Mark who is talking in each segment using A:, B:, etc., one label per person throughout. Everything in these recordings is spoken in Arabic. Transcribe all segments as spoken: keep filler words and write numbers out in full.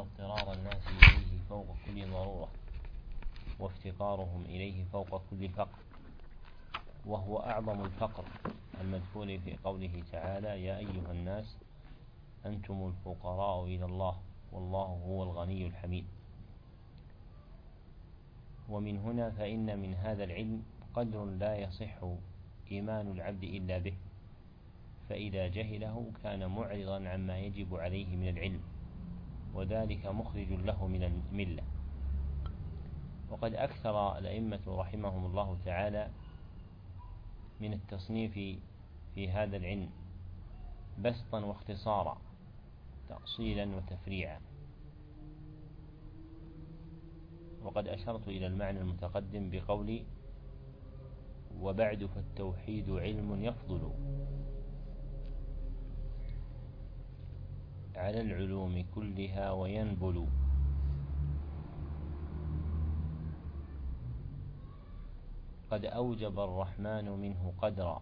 A: اضطرار الناس إليه فوق كل ضرورة، وافتقارهم إليه فوق كل فقر، وهو أعظم الفقر المذكور في قوله تعالى: يا أيها الناس أنتم الفقراء إلى الله والله هو الغني الحميد. ومن هنا فإن من هذا العلم قدر لا يصح إيمان العبد إلا به، فإذا جهله كان معرضا عما يجب عليه من العلم، وذلك مخرج له من الملة. وقد أكثر الأئمة رحمهم الله تعالى من التصنيف في هذا العلم بسطا واختصارا، تأصيلا وتفريعا. وقد أشرت إلى المعنى المتقدم بقولي: وبعد فالتوحيد علم يفضل على العلوم كلها وينبل، قد أوجب الرحمن منه قدرا،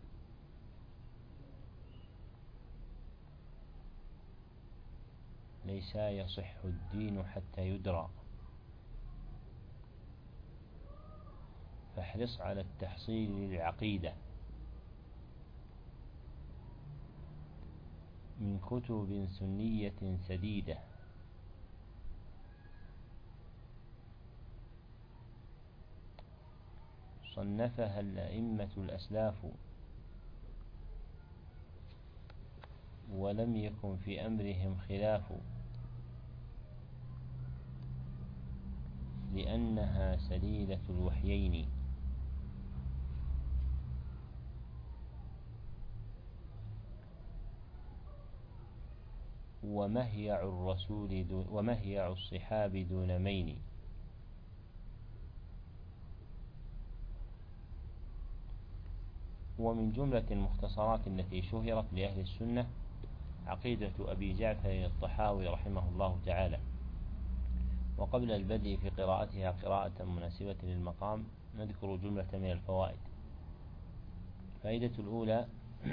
A: ليس يصح الدين حتى يدرى، فاحرص على التحصيل للعقيدة من كتب سنية سديدة، صنفها الأئمة الأسلاف، ولم يكن في أمرهم خلاف، لأنها سليلة الوحيين، ومهيع الرسول دون ومهيع الصحاب دون مين. ومن جملة المختصرات التي شهرت لأهل السنة عقيدة أبي جعفر الطحاوي رحمه الله تعالى. وقبل البدء في قراءتها قراءة مناسبة للمقام نذكر جملة من الفوائد. الفائدة الأولى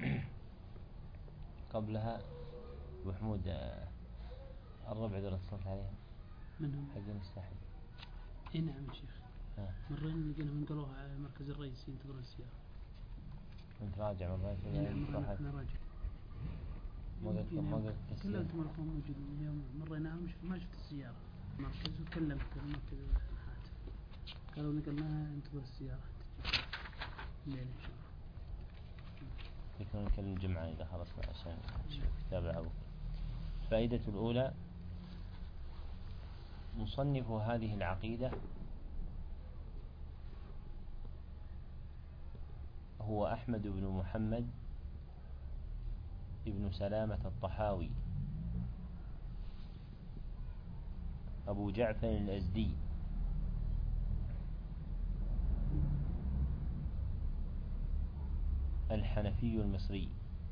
A: قبلها محمود الربع دول اتصلت عليهم
B: منهم
A: حق مستحيل.
B: اي نعم يا شيخ، مرين لقينا من قالوها على المركز الرئيسي ينتظر السيارة.
A: انت راجع مرات ولا
B: نعم انا راجع.
A: ما قلت ما قلت
B: كلمت مرة موجود اليوم مريناها مش ما شفت السيارة مركز، وكلمت المركز الهاتف قالوا نقلناها انتظر السيارة الليلة ان شاء الله.
A: يكون نكلم الجمعة إذا خلصنا عشان كتاب العبو. الفائدة الأولى: مصنف هذه العقيدة هو أحمد بن محمد ابن سلامة الطحاوي أبو جعفر الأزدي، الحنفي المصري،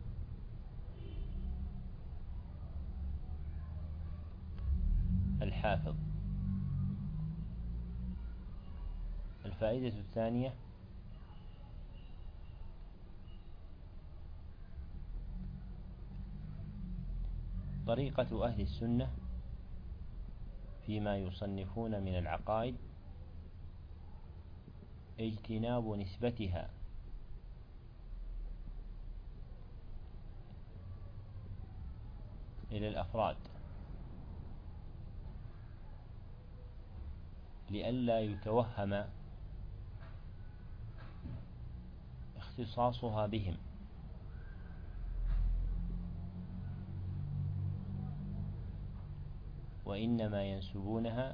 A: الحافظ. الفائدة الثانية: طريقة أهل السنة فيما يصنفون من العقائد اجتناب نسبتها إلى الأفراد، لئلا يتوهم اختصاصها بهم، وإنما ينسبونها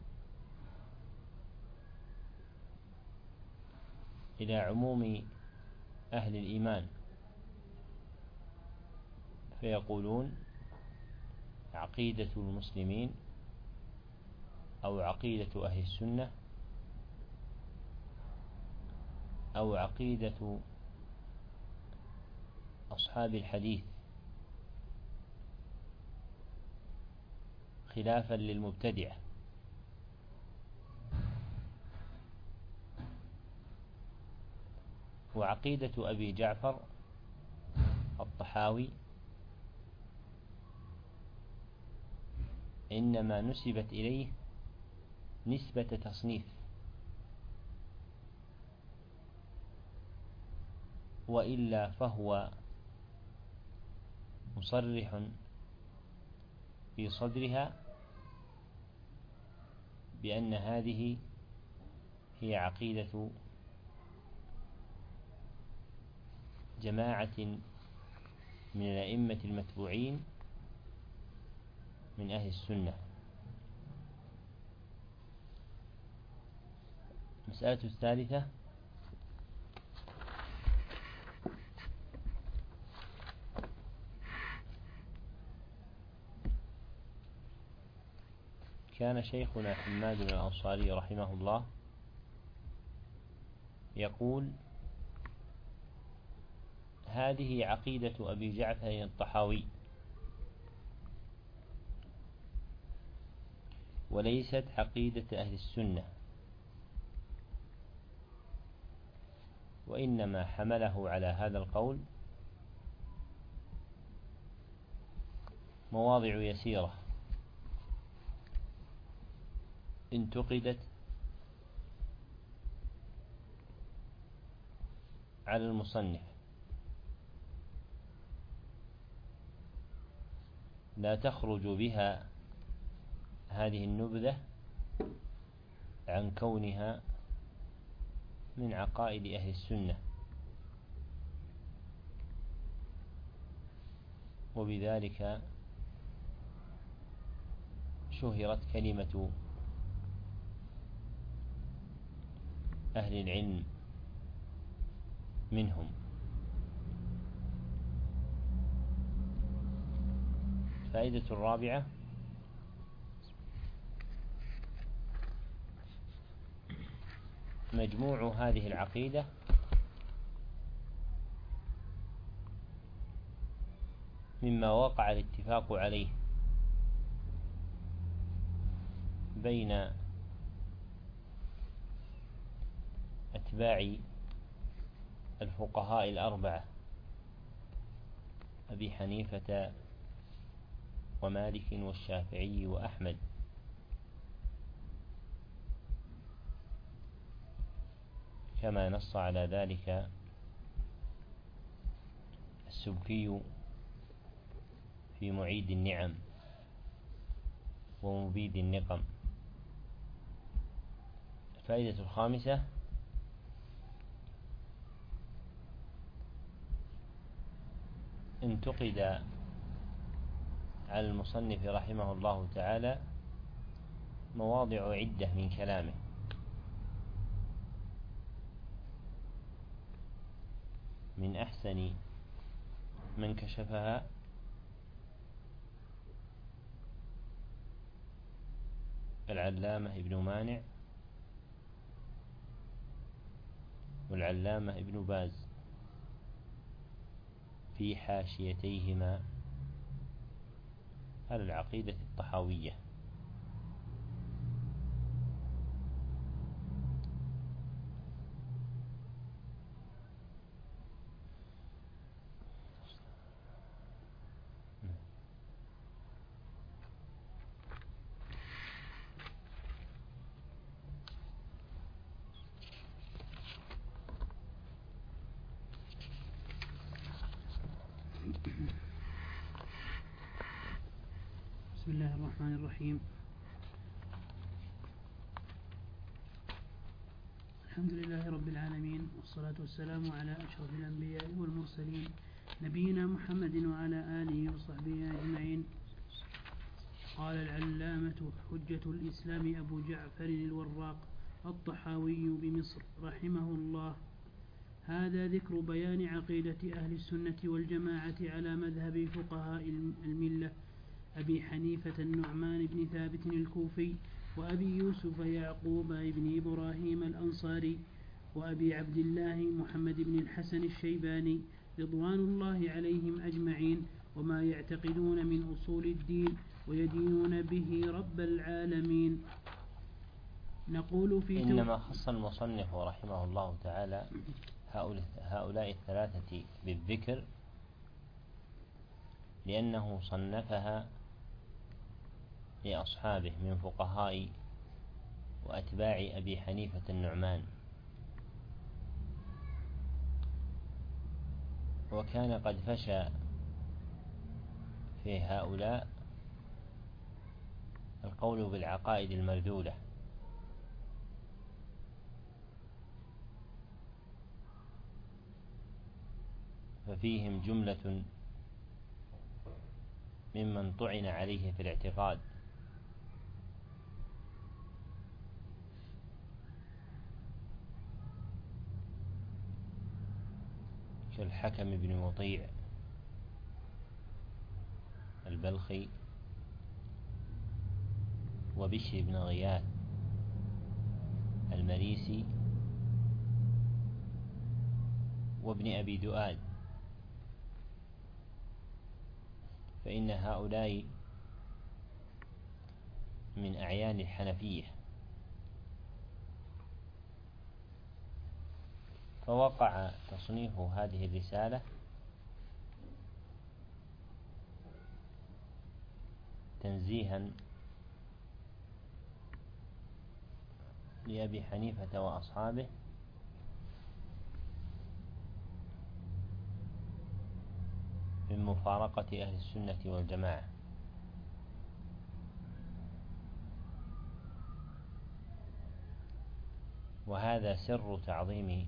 A: إلى عموم أهل الإيمان، فيقولون عقيدة المسلمين أو عقيدة أهل السنة أو عقيدة أصحاب الحديث، خلافا للمبتدعة. وعقيدة أبي جعفر الطحاوي إنما نسبت إليه نسبة تصنيف، وإلا فهو مصرح في صدرها بأن هذه هي عقيدة جماعة من الأئمة المتبوعين من أهل السنة. المسألة الثالثة: كان شيخنا حماد الأنصاري رحمه الله يقول: هذه عقيدة أبي جعفر الطحاوي، وليست عقيدة أهل السنة، وإنما حمله على هذا القول مواضع يسيرة انتقدت على المصنف، لا تخرج بها هذه النبذة عن كونها من عقائد أهل السنة، وبذلك شهرت كلمة أهل العلم منهم. الفائدة الرابعة: مجموع هذه العقيدة مما وقع الاتفاق عليه بين أتباع الفقهاء الأربعة أبي حنيفة ومالك والشافعي وأحمد، كما نص على ذلك السبكي في معيد النعم ومبيد النقم. الفائدة الخامسة: انتقد على المصنف رحمه الله تعالى مواضع عدة من كلامه، من أحسن من كشفها العلامة ابن مانع والعلامة ابن باز في حاشيتيهما على العقيدة الطحاوية.
B: بسم الله الرحمن الرحيم. الحمد لله رب العالمين، والصلاة والسلام على أشرف الأنبياء والمرسلين، نبينا محمد وعلى آله وصحبه أجمعين. قال العلامة حجة الإسلام أبو جعفر الوراق الطحاوي بمصر رحمه الله: هذا ذكر بيان عقيدة أهل السنة والجماعة على مذهب فقهاء الملة أبي حنيفة النعمان بن ثابت الكوفي، وأبي يوسف يعقوب بن إبراهيم الأنصاري، وأبي عبد الله محمد بن الحسن الشيباني رضوان الله عليهم أجمعين، وما يعتقدون من أصول الدين ويدينون به رب العالمين. نقول في
A: إنما خص المصنف رحمه الله تعالى هؤلاء الثلاثة بالذكر لأنه صنفها لأصحابه من فقهاء وأتباع أبي حنيفة النعمان، وكان قد فشى في هؤلاء القول بالعقائد المردودة، ففيهم جملة ممن طعن عليه في الاعتقاد كالحكم بن مطيع البلخي، وبشر بن غياث المريسي، وابن أبي دؤاد، فإن هؤلاء من أعيان الحنفية. فوقع تصنيف هذه الرسالة تنزيها لأبي حنيفة وأصحابه من مفارقة أهل السنة والجماعة، وهذا سر تعظيم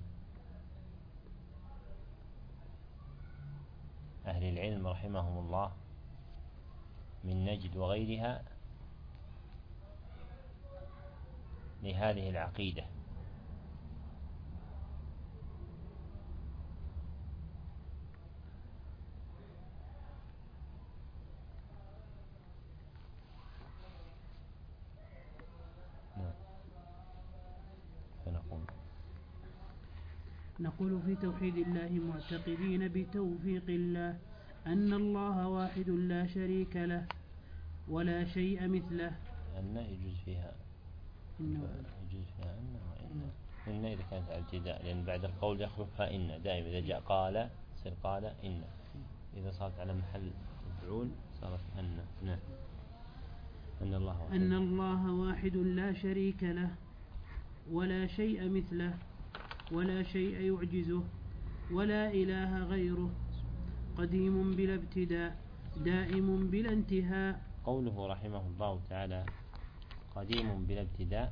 A: أهل العلم رحمهم الله من نجد وغيرها لهذه العقيدة. فنقول
B: نقول في توحيد الله معتقدين بتوفيق الله أن الله واحد لا شريك له ولا شيء مثله.
A: أن يجوز فيها يجوز فيها أن وإن إن إذا كانت على الابتداء، لأن بعد القول يخلفها إن دائما. إذا جاء قال يصير قال إن، إذا صارت على محل مفعول صارت أن. نعم. أن الله واحد.
B: أن الله واحد لا شريك له ولا شيء مثله ولا شيء يعجزه ولا إله غيره، قديم بلا ابتداء دائم بلا انتهاء.
A: قوله رحمه الله تعالى قديم بلا ابتداء،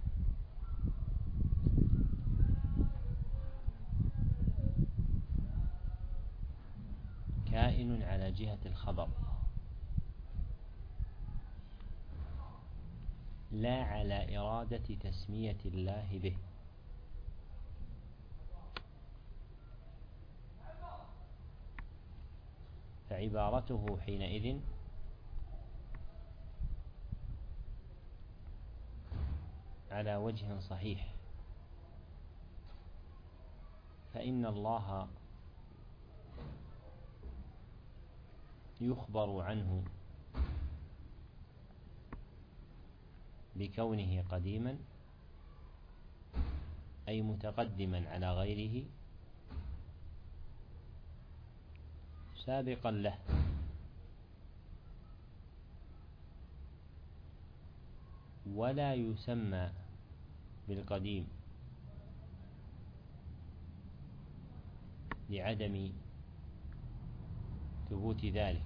A: كائن على جهة الخبر لا على إرادة تسمية الله به، فعبارته حينئذ على وجه صحيح، فإن الله يخبر عنه بكونه قديما أي متقدما على غيره سابقا له، ولا يسمى بالقديم لعدم ثبوت ذلك،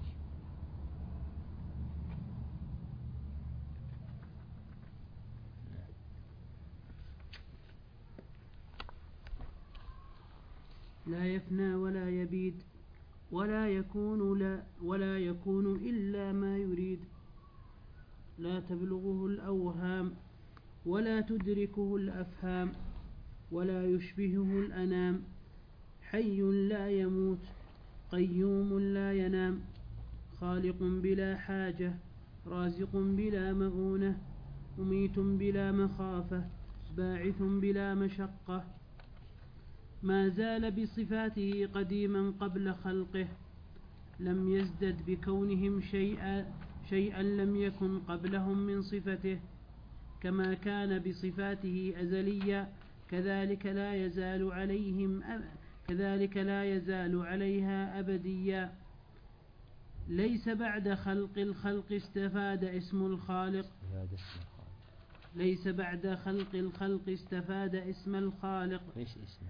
B: لا يفنى ولا يبيد ولا يكون لا ولا يكون إلا ما يريد، لا تبلغه الأوهام ولا تدركه الأفهام ولا يشبهه الأنام، حي لا يموت قيوم لا ينام، خالق بلا حاجة رازق بلا مؤونة، مميت بلا مخافة باعث بلا مشقة، ما زال بصفاته قديما قبل خلقه، لم يزدد بكونهم شيئا شيئا لم يكن قبلهم من صفته، كما كان بصفاته أزليا كذلك لا يزال عليهم أب... كذلك لا يزال عليها أبديا، ليس بعد خلق الخلق استفاد اسم الخالق ليس بعد خلق الخلق استفاد اسم الخالق
A: ليش اسمه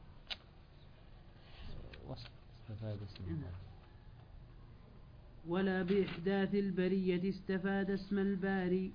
A: وصف استفاد اسم الخالق
B: ولا بإحداث البرية استفاد اسم الباري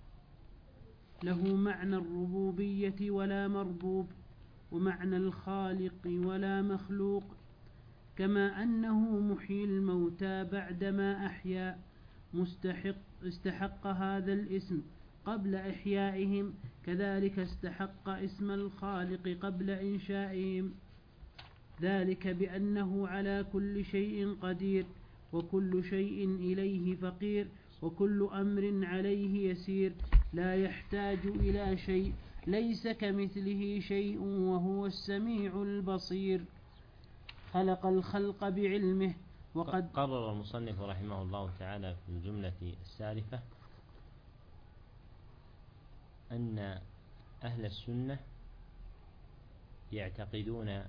B: له معنى الربوبية ولا مربوب ومعنى الخالق ولا مخلوق كما أنه محيي الموتى بعدما أحيا مستحق استحق هذا الاسم قبل إحيائهم كذلك استحق اسم الخالق قبل إنشائهم ذلك بأنه على كل شيء قدير وكل شيء إليه فقير وكل أمر عليه يسير لا يحتاج إلى شيء ليس كمثله شيء وهو السميع البصير خلق الخلق بعلمه وقد
A: قرر المصنف رحمه الله تعالى في الجملة السالفة أن أهل السنة يعتقدون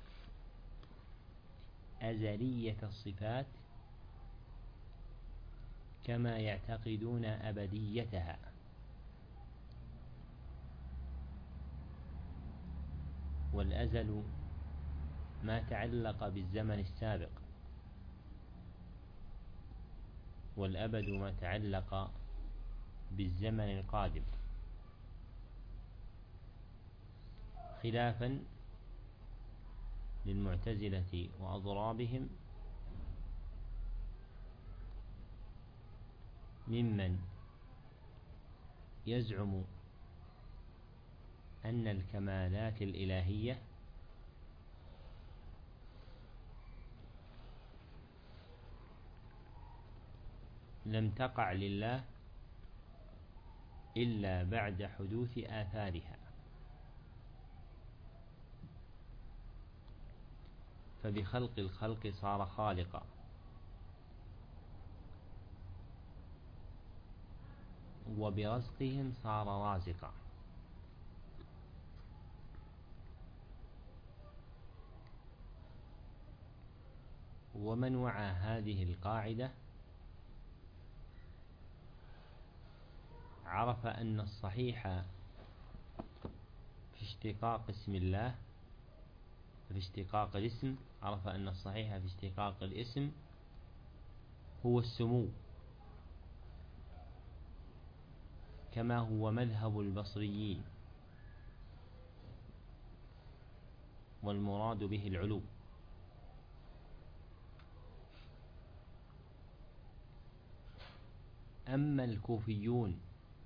A: أزلية الصفات كما يعتقدون أبديتها والأزل ما تعلق بالزمن السابق والأبد ما تعلق بالزمن القادم خلافا للمعتزلة وأضرابهم ممن يزعم أن الكمالات الإلهية لم تقع لله إلا بعد حدوث آثارها فبخلق الخلق صار خالقا وبرزقهم صار رازقا ومن وعى هذه القاعدة عرف أن الصحيح في اشتقاق اسم الله في اشتقاق الاسم عرف أن الصحيح في اشتقاق الاسم هو السمو كما هو مذهب البصريين والمراد به العلو أما الكوفيون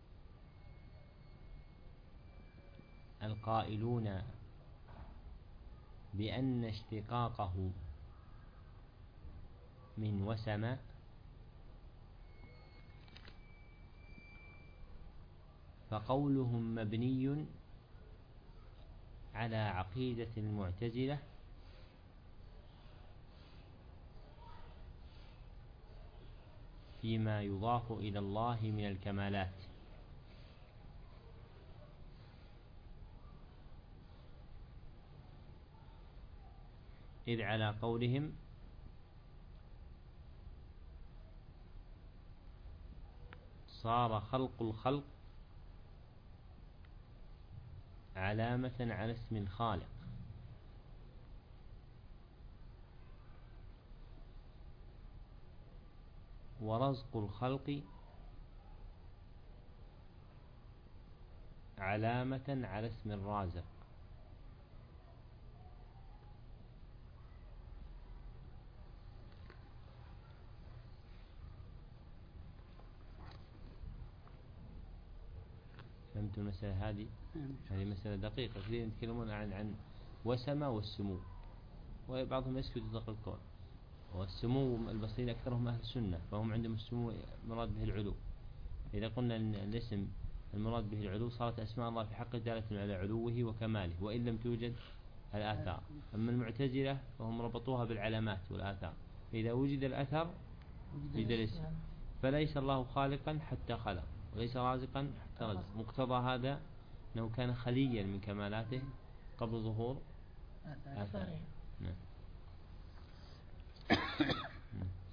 A: القائلون بأن اشتقاقه من وسم فقولهم مبني على عقيدة المعتزلة فيما يضاف إلى الله من الكمالات إذ على قولهم صار خلق الخلق علامة على اسم الخالق ورزق الخلق علامة على اسم الرازق فهمت المسألة هذه؟ هذه مسألة دقيقة. كثير يتكلمون عن عن وسمة والسمو وبعضهم يسكت يطلق القول. والسمو البصريين أكثرهم أهل السنة فهم عندهم السمو مراد به العلو. إذا قلنا أن الاسم المراد به العلو صارت أسماء الله في حقه دالة على علوه وكماله وإن لم توجد الآثار. أما المعتزلة فهم ربطوها بالعلامات والآثار فإذا وجد الأثر وجد الاسم فليس الله خالقا حتى خلق وليس رازقا حتى رزق. مقتضى هذا أنه كان خليا من كمالاته قبل ظهور آثاره. نعم.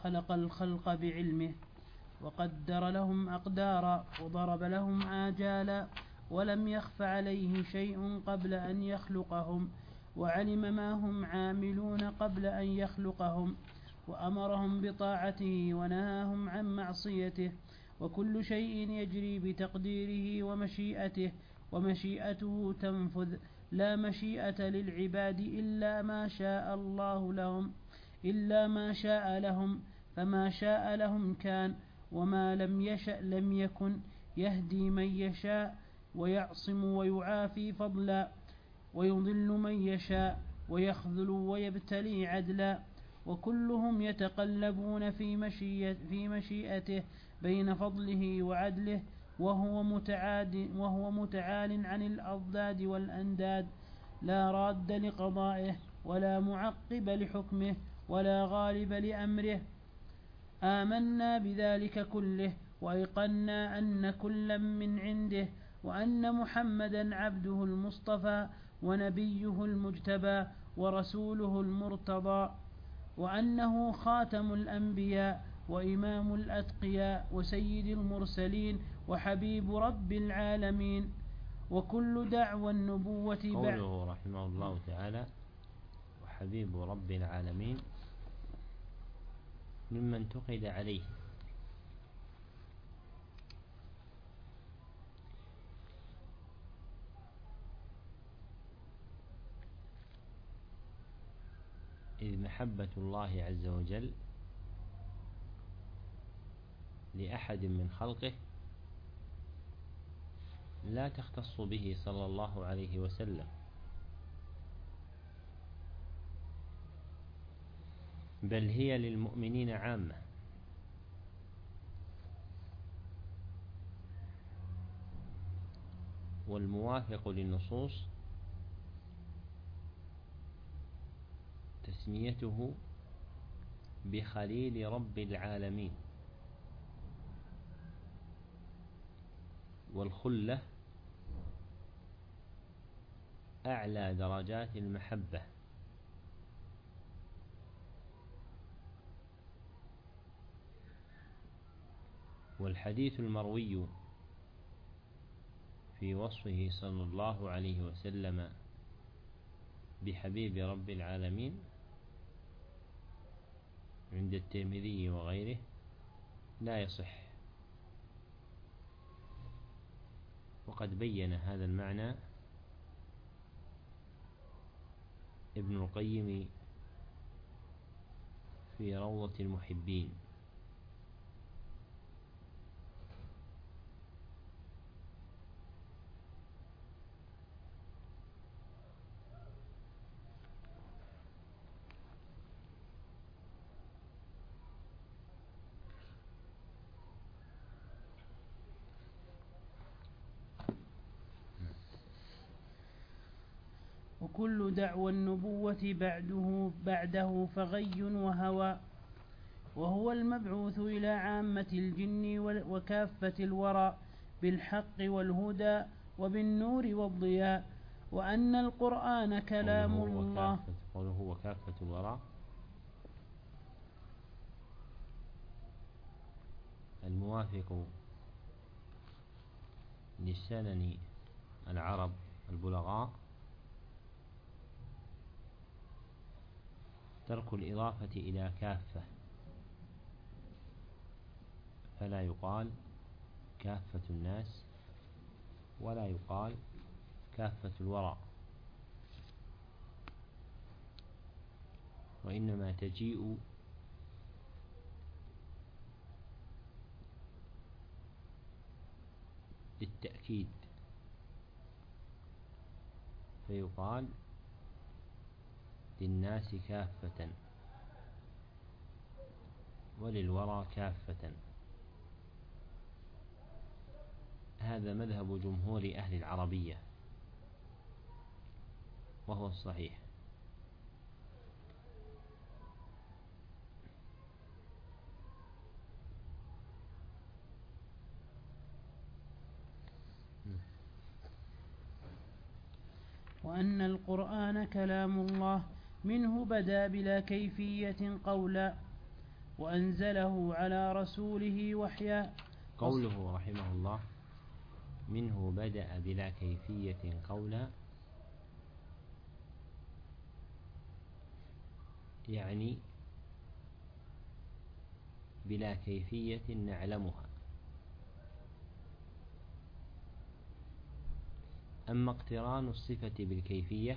B: خلق الخلق بعلمه وقدر لهم أقدارا وضرب لهم آجالا ولم يخف عليه شيء قبل أن يخلقهم وعلم ما هم عاملون قبل أن يخلقهم وأمرهم بطاعته ونهاهم عن معصيته وكل شيء يجري بتقديره ومشيئته ومشيئته تنفذ لا مشيئة للعباد إلا ما شاء الله لهم إلا ما شاء لهم فما شاء لهم كان وما لم يشأ لم يكن يهدي من يشاء ويعصم ويعافي فضلا ويضل من يشاء ويخذل ويبتلي عدلا وكلهم يتقلبون في مشيئة في مشيئته بين فضله وعدله وهو متعاد وهو متعال عن الأضداد والأنداد لا راد لقضائه ولا معقب لحكمه ولا غالب لأمره آمنا بذلك كله وأيقنا أن كلا من عنده وأن محمدا عبده المصطفى ونبيه المجتبى ورسوله المرتضى وأنه خاتم الأنبياء وإمام الأتقياء وسيد المرسلين وحبيب رب العالمين وكل دعوى النبوة بعد
A: قوله رحمه الله تعالى وحبيب رب العالمين مما انتقد عليه إذ محبة الله عز وجل لأحد من خلقه لا تختص به صلى الله عليه وسلم بل هي للمؤمنين عامة والموافق للنصوص تسميته بخليل رب العالمين والخلة أعلى درجات المحبة والحديث المروي في وصفه صلى الله عليه وسلم بحبيب رب العالمين عند الترمذي وغيره لا يصح وقد بين هذا المعنى ابن القيم في روضة المحبين
B: وكل دعوى النبوة بعده بعده فغي وهوى وهو المبعوث إلى عامة الجن وكافة الورى بالحق والهدى وبالنور والضياء وأن القرآن كلام الله
A: قوله وكافة الورى الموافق لسنن العرب البلغاء ترك الإضافة إلى كافة فلا يقال كافة الناس ولا يقال كافة الورى وإنما تجيء للتأكيد فيقال للناس كافة وللورى كافة. هذا مذهب جمهور أهل العربية وهو الصحيح.
B: وأن القرآن كلام الله منه بدا بلا كيفية قولا وأنزله على رسوله وحيا.
A: قوله رحمه الله منه بدأ بلا كيفية قولا، يعني بلا كيفية نعلمها. أما اقتران الصفة بالكيفية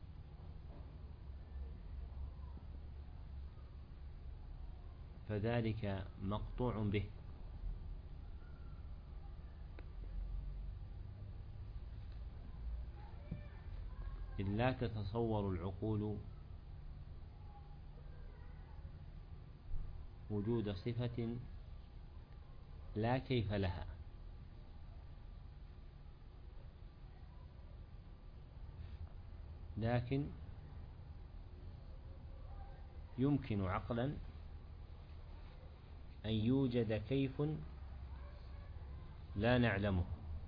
A: فذلك مقطوع به، إذ لا تتصور العقول وجود صفة لا كيف لها، لكن يمكن عقلا أن يوجد كيف لا نعلمه،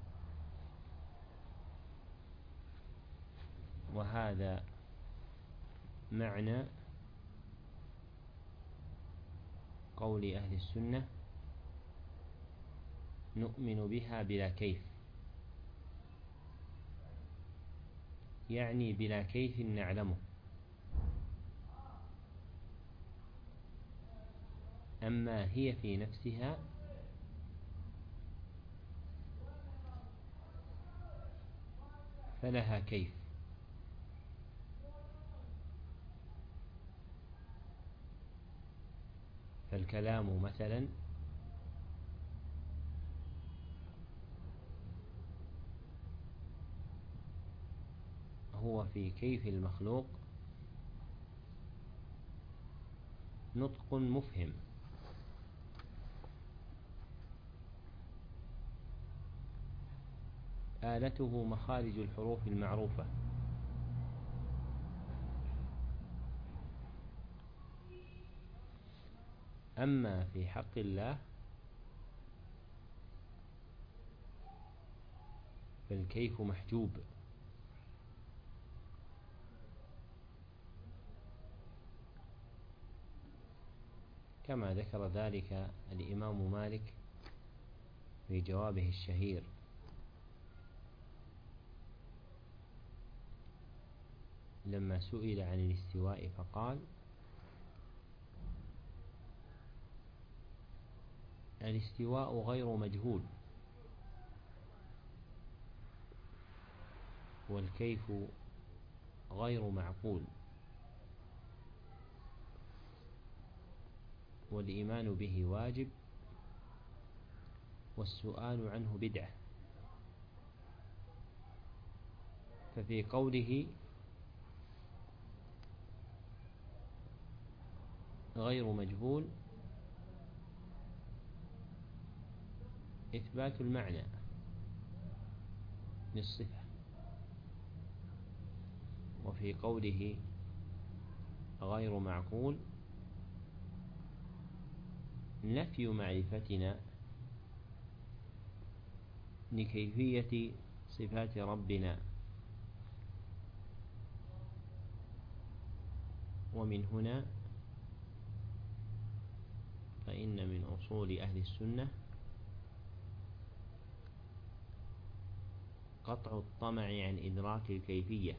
A: وهذا معنى قول أهل السنة نؤمن بها بلا كيف، يعني بلا كيف نعلمه. أما هي في نفسها فلها كيف، فالكلام مثلا هو في كيف المخلوق نطق مفهم، آلته مخارج الحروف المعروفة. أما في حق الله فالكيف محجوب، كما ذكر ذلك الإمام مالك في جوابه الشهير لما سئل عن الاستواء فقال: الاستواء غير مجهول، والكيف غير معقول، والإيمان به واجب، والسؤال عنه بدعة. ففي قوله غير مجهول إثبات المعنى للصفة، وفي قوله غير معقول نفي معرفتنا لكيفية صفات ربنا. ومن هنا فإن من أصول أهل السنة قطع الطمع عن إدراك الكيفية،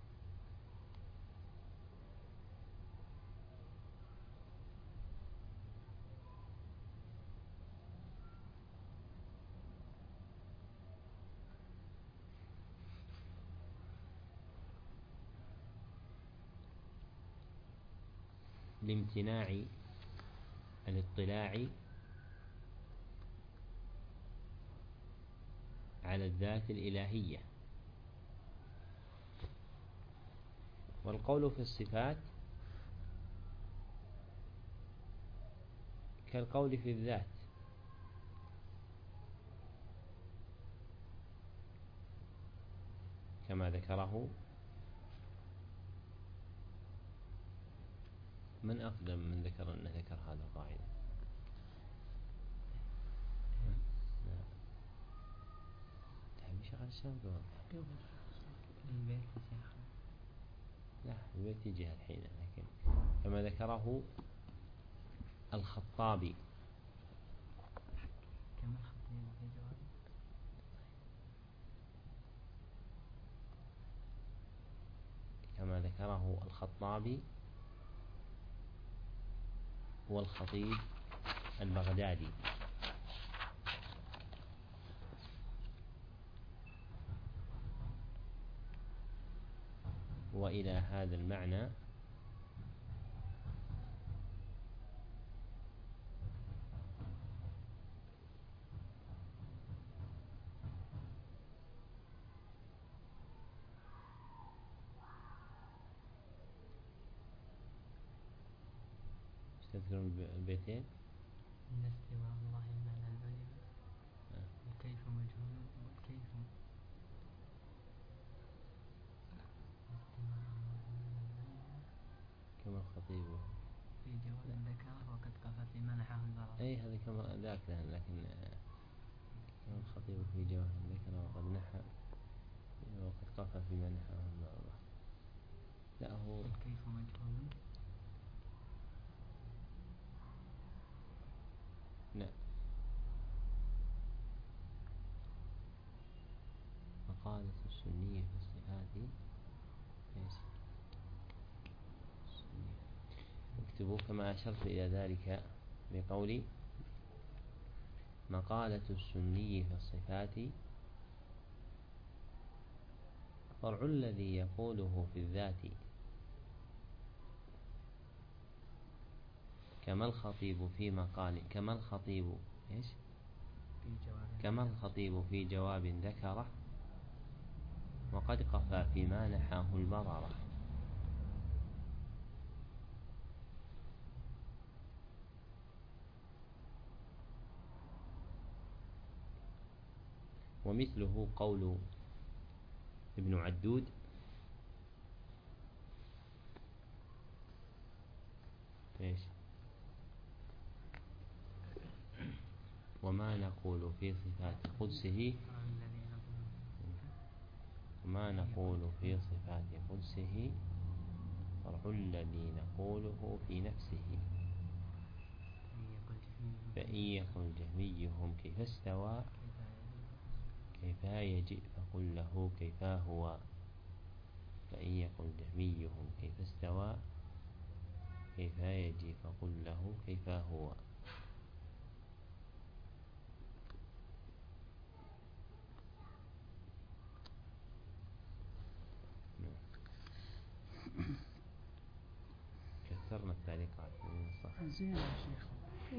A: لامتناع الاطلاع على الذات الإلهية. والقول في الصفات كالقول في الذات، كما ذكره من أقدم من ذكر أنه ذكر هذا القاعدة. تحب شغل السابق البيت؟ لا البيت يجي الحين، لكن كما ذكره الخطابي.
C: كما الخطيب في جواب
A: كما ذكره الخطابي والخطيب البغدادي. وإلى هذا المعنى تذكرون البيتين؟
C: إن استواء الله المعنى العلم والكيف مجهول والكيف
A: كما الخطيب
C: في جواب ذكره وقد قفى في منحه البراء.
A: أي هذا كما ذاك، لكن كما الخطيب في جواب ذكره وقد نحى وقد قفى في منحه البراء. لا هو
C: الكيف مجهول.
A: لا، مقالة السنية في الصفات. اكتبوا كما أشرت إلى ذلك بقولي مقالة السني في الصفات فرع الذي يقوله في الذات، كما الخطيب في مقال كما الخطيب إيش
C: في جواب
A: كما الخطيب في جواب ذكره وقد قفى فيما نحاه البررة. ومثله قول ابن عدود إيش وما نقول في صفات قدسه وما نقول في صفات قدسه فرع الذي نقوله في نفسه. فإن يقل جهميهم كيف استوى كيفا يجئ فقل له كيفا هو. فإن يقل جهميهم كيف استوى كيفا يجئ فقل له كيفا هو. كثرنا التعليقات من الصح.
B: زين يا شيخ.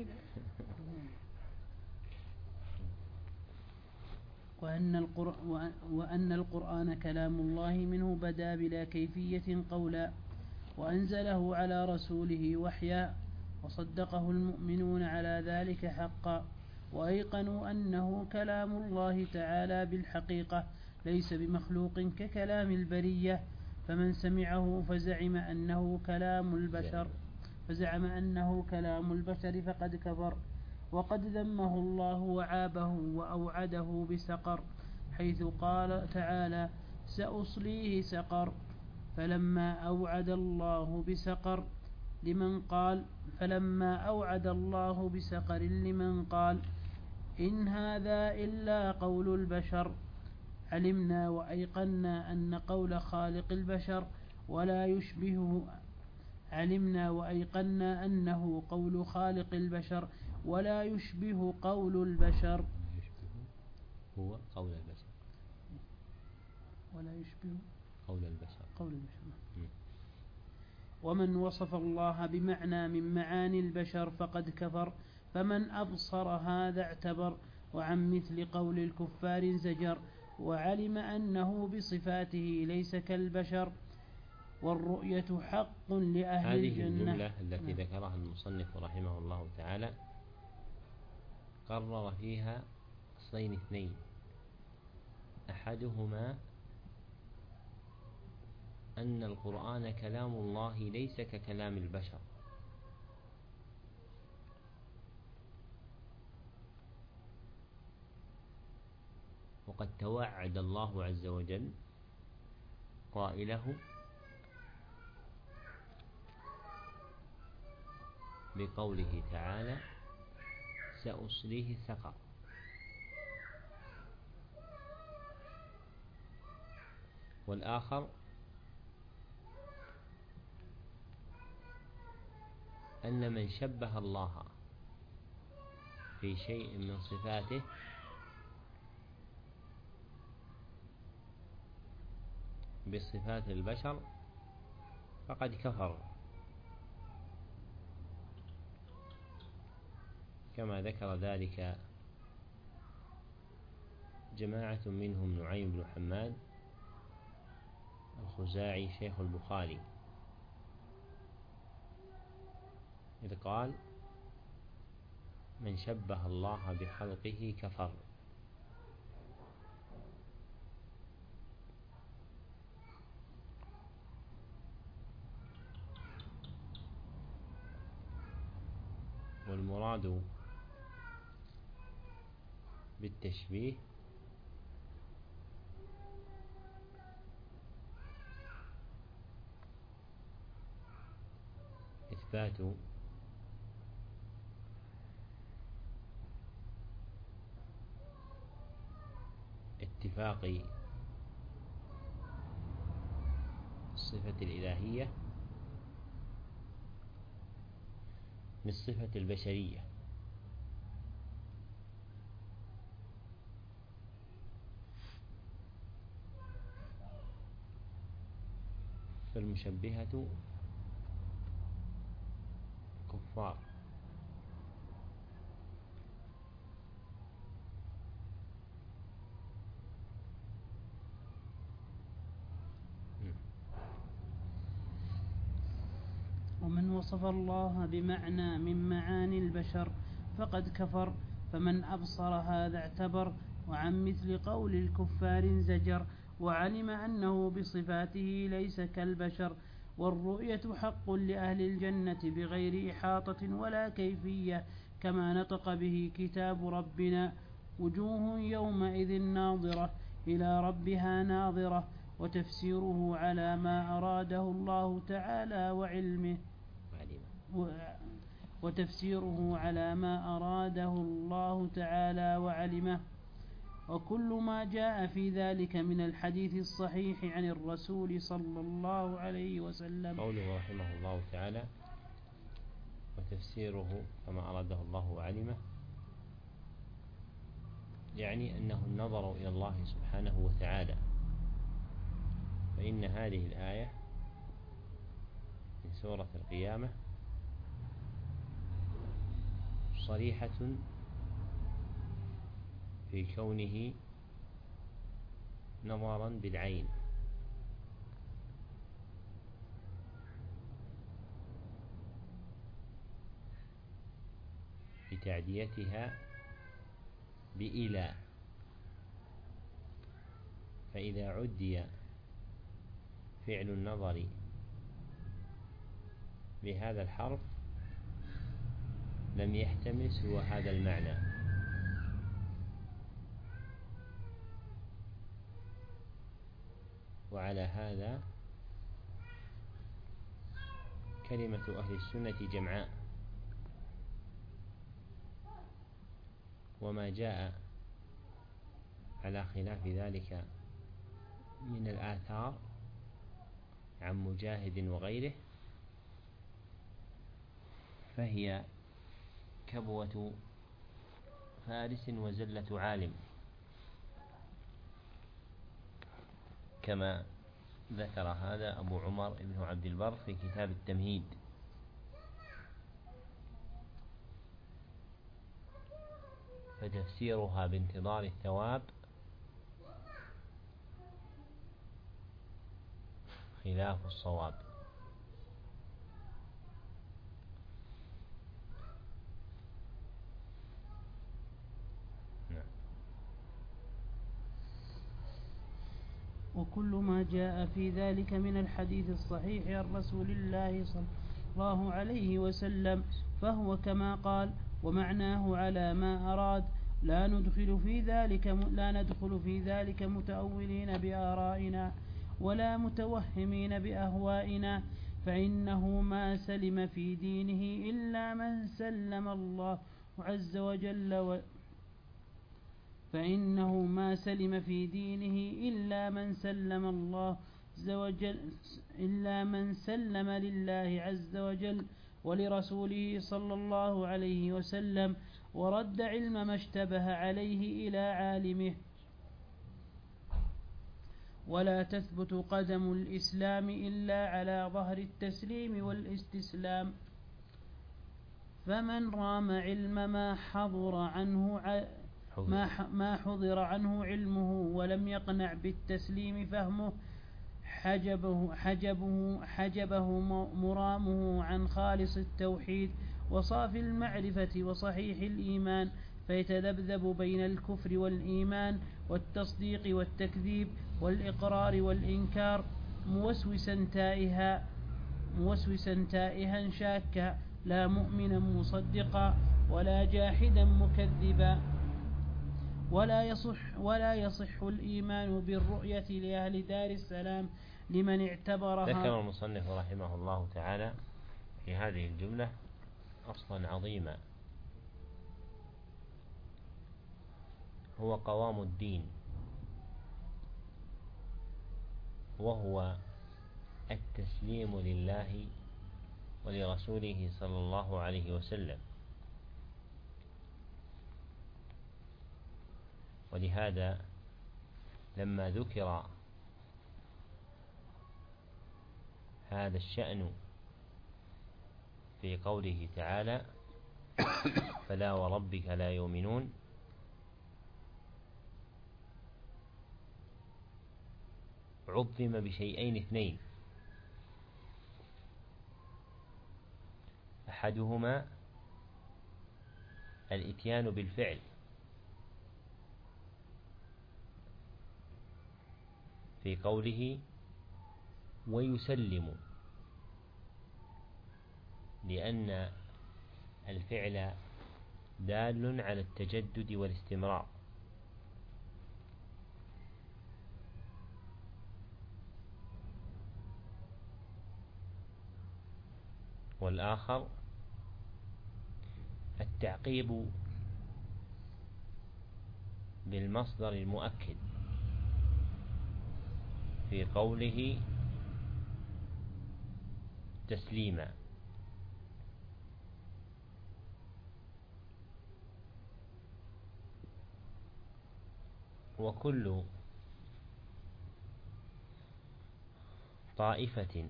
B: وأن القرآن, وأن القرآن كلام الله منه بدا بلا كيفية قولا وأنزله على رسوله وحيا وصدقه المؤمنون على ذلك حقا وأيقنوا أنه كلام الله تعالى بالحقيقة ليس بمخلوق ككلام البرية. فمن سمعه فزعم أنه كلام البشر فزعم أنه كلام البشر فقد كفر وقد ذمه الله وعابه وأوعده بسقر حيث قال تعالى سأصليه سقر. فلما أوعد الله بسقر لمن قال فلما أوعد الله بسقر لمن قال إن هذا إلا قول البشر علمنا وأيقنا أن قول خالق البشر ولا يشبهه علمنا وأيقنا أنه قول خالق البشر ولا يشبه قول البشر
A: هو قول البشر
B: ولا يشبه
A: قول البشر
B: قول البشر. ومن وصف الله بمعنى من معاني البشر فقد كفر. فمن أبصر هذا اعتبر وعن مثل قول الكفار زجر وعلم أنه بصفاته ليس كالبشر والرؤية حق لأهل
A: هذه
B: الجنة.
A: الجملة التي ذكرها المصنف رحمه الله تعالى قرر فيها أصلين اثنين، أحدهما أن القرآن كلام الله ليس ككلام البشر، وقد توعد الله عز وجل قائله بقوله تعالى سأصليه سقر. والآخر أن من شبه الله في شيء من صفاته بصفات البشر فقد كفر، كما ذكر ذلك جماعة منهم نعيم بن حماد الخزاعي شيخ البخاري، إذ قال من شبه الله بخلقه كفر. والمراد بالتشبيه إثبات اتفاق الصفة الإلهية بالصفة البشرية، فالمشبهة كفار.
B: ومن وصف الله بمعنى من معاني البشر فقد كفر، فمن أبصر هذا اعتبر، وعن مثل قول الكفار زجر، وعلم أنه بصفاته ليس كالبشر. والرؤية حق لأهل الجنة بغير إحاطة ولا كيفية، كما نطق به كتاب ربنا وجوه يومئذ ناظرة إلى ربها ناظرة. وتفسيره على ما أراده الله تعالى وعلمه وتفسيره على ما أراده الله تعالى وعلمه. وكل ما جاء في ذلك من الحديث الصحيح عن الرسول صلى الله عليه وسلم.
A: قوله رحمه الله تعالى وتفسيره كما أراده الله وعلمه، يعني أنه النظر إلى الله سبحانه وتعالى، فإن هذه الآية من سورة القيامة صريحة في كونه نظرا بالعين، بتعديتها بإلى، فإذا عدي فعل النظر بهذا الحرف لم يحتمل سوى هذا المعنى. وعلى هذا كلمة أهل السنة جمعاء، وما جاء على خلاف ذلك من الآثار عن مجاهد وغيره فهي كبوة فارس وزلة عالم، كما ذكر هذا أبو عمر بن عبد البر في كتاب التمهيد. فتفسيرها بانتظار الثواب خلاف الصواب.
B: وكل ما جاء في ذلك من الحديث الصحيح عن رسول الله صلى الله عليه وسلم فهو كما قال، ومعناه على ما أراد. لا ندخل في ذلك لا ندخل في ذلك متأولين بآرائنا ولا متوهمين بأهوائنا، فإنه ما سلم في دينه إلا من سلم الله عز وجل و فإنه ما سلم في دينه إلا من سلم الله عز وجل إلا من سلم لله عز وجل ولرسوله صلى الله عليه وسلم، ورد علم ما اشتبه عليه إلى عالمه. ولا تثبت قدم الإسلام إلا على ظهر التسليم والاستسلام، فمن رام علم ما حضر عنه ما ما حضر عنه علمه ولم يقنع بالتسليم فهمه حجبه حجبه حجبه مرامه عن خالص التوحيد وصافي المعرفة وصحيح الإيمان، فيتذبذب بين الكفر والإيمان والتصديق والتكذيب والإقرار والإنكار موسوسا تائها موسوسا تائها شاكا، لا مؤمنا مصدقا ولا جاحدا مكذبا. ولا يصح ولا يصح الإيمان بالرؤية لأهل دار السلام لمن اعتبرها.
A: ذكر المصنف رحمه الله تعالى في هذه الجملة أصلا عظيما، هو قوام الدين، وهو التسليم لله ولرسوله صلى الله عليه وسلم. ولهذا لما ذكر هذا الشأن في قوله تعالى فلا وربك لا يؤمنون، عظم بشيئين اثنين، أحدهما الإتيان بالفعل في قوله ويسلم، لأن الفعل دال على التجدد والاستمرار، والآخر التعقيب بالمصدر المؤكد في قوله تسليما. وكل طائفة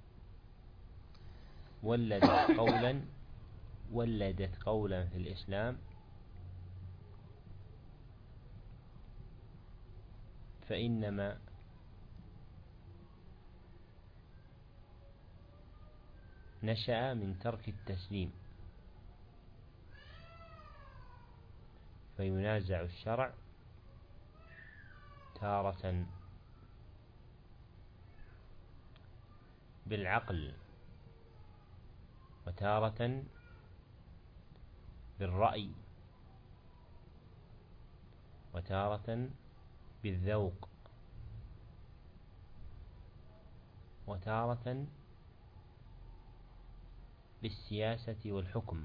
A: ولدت قولا ولدت قولا في الإسلام فإنما نشأ من ترك التسليم، فينازع الشرع تارة بالعقل وتارة بالرأي وتارة بالذوق وتارة بالسياسة والحكم.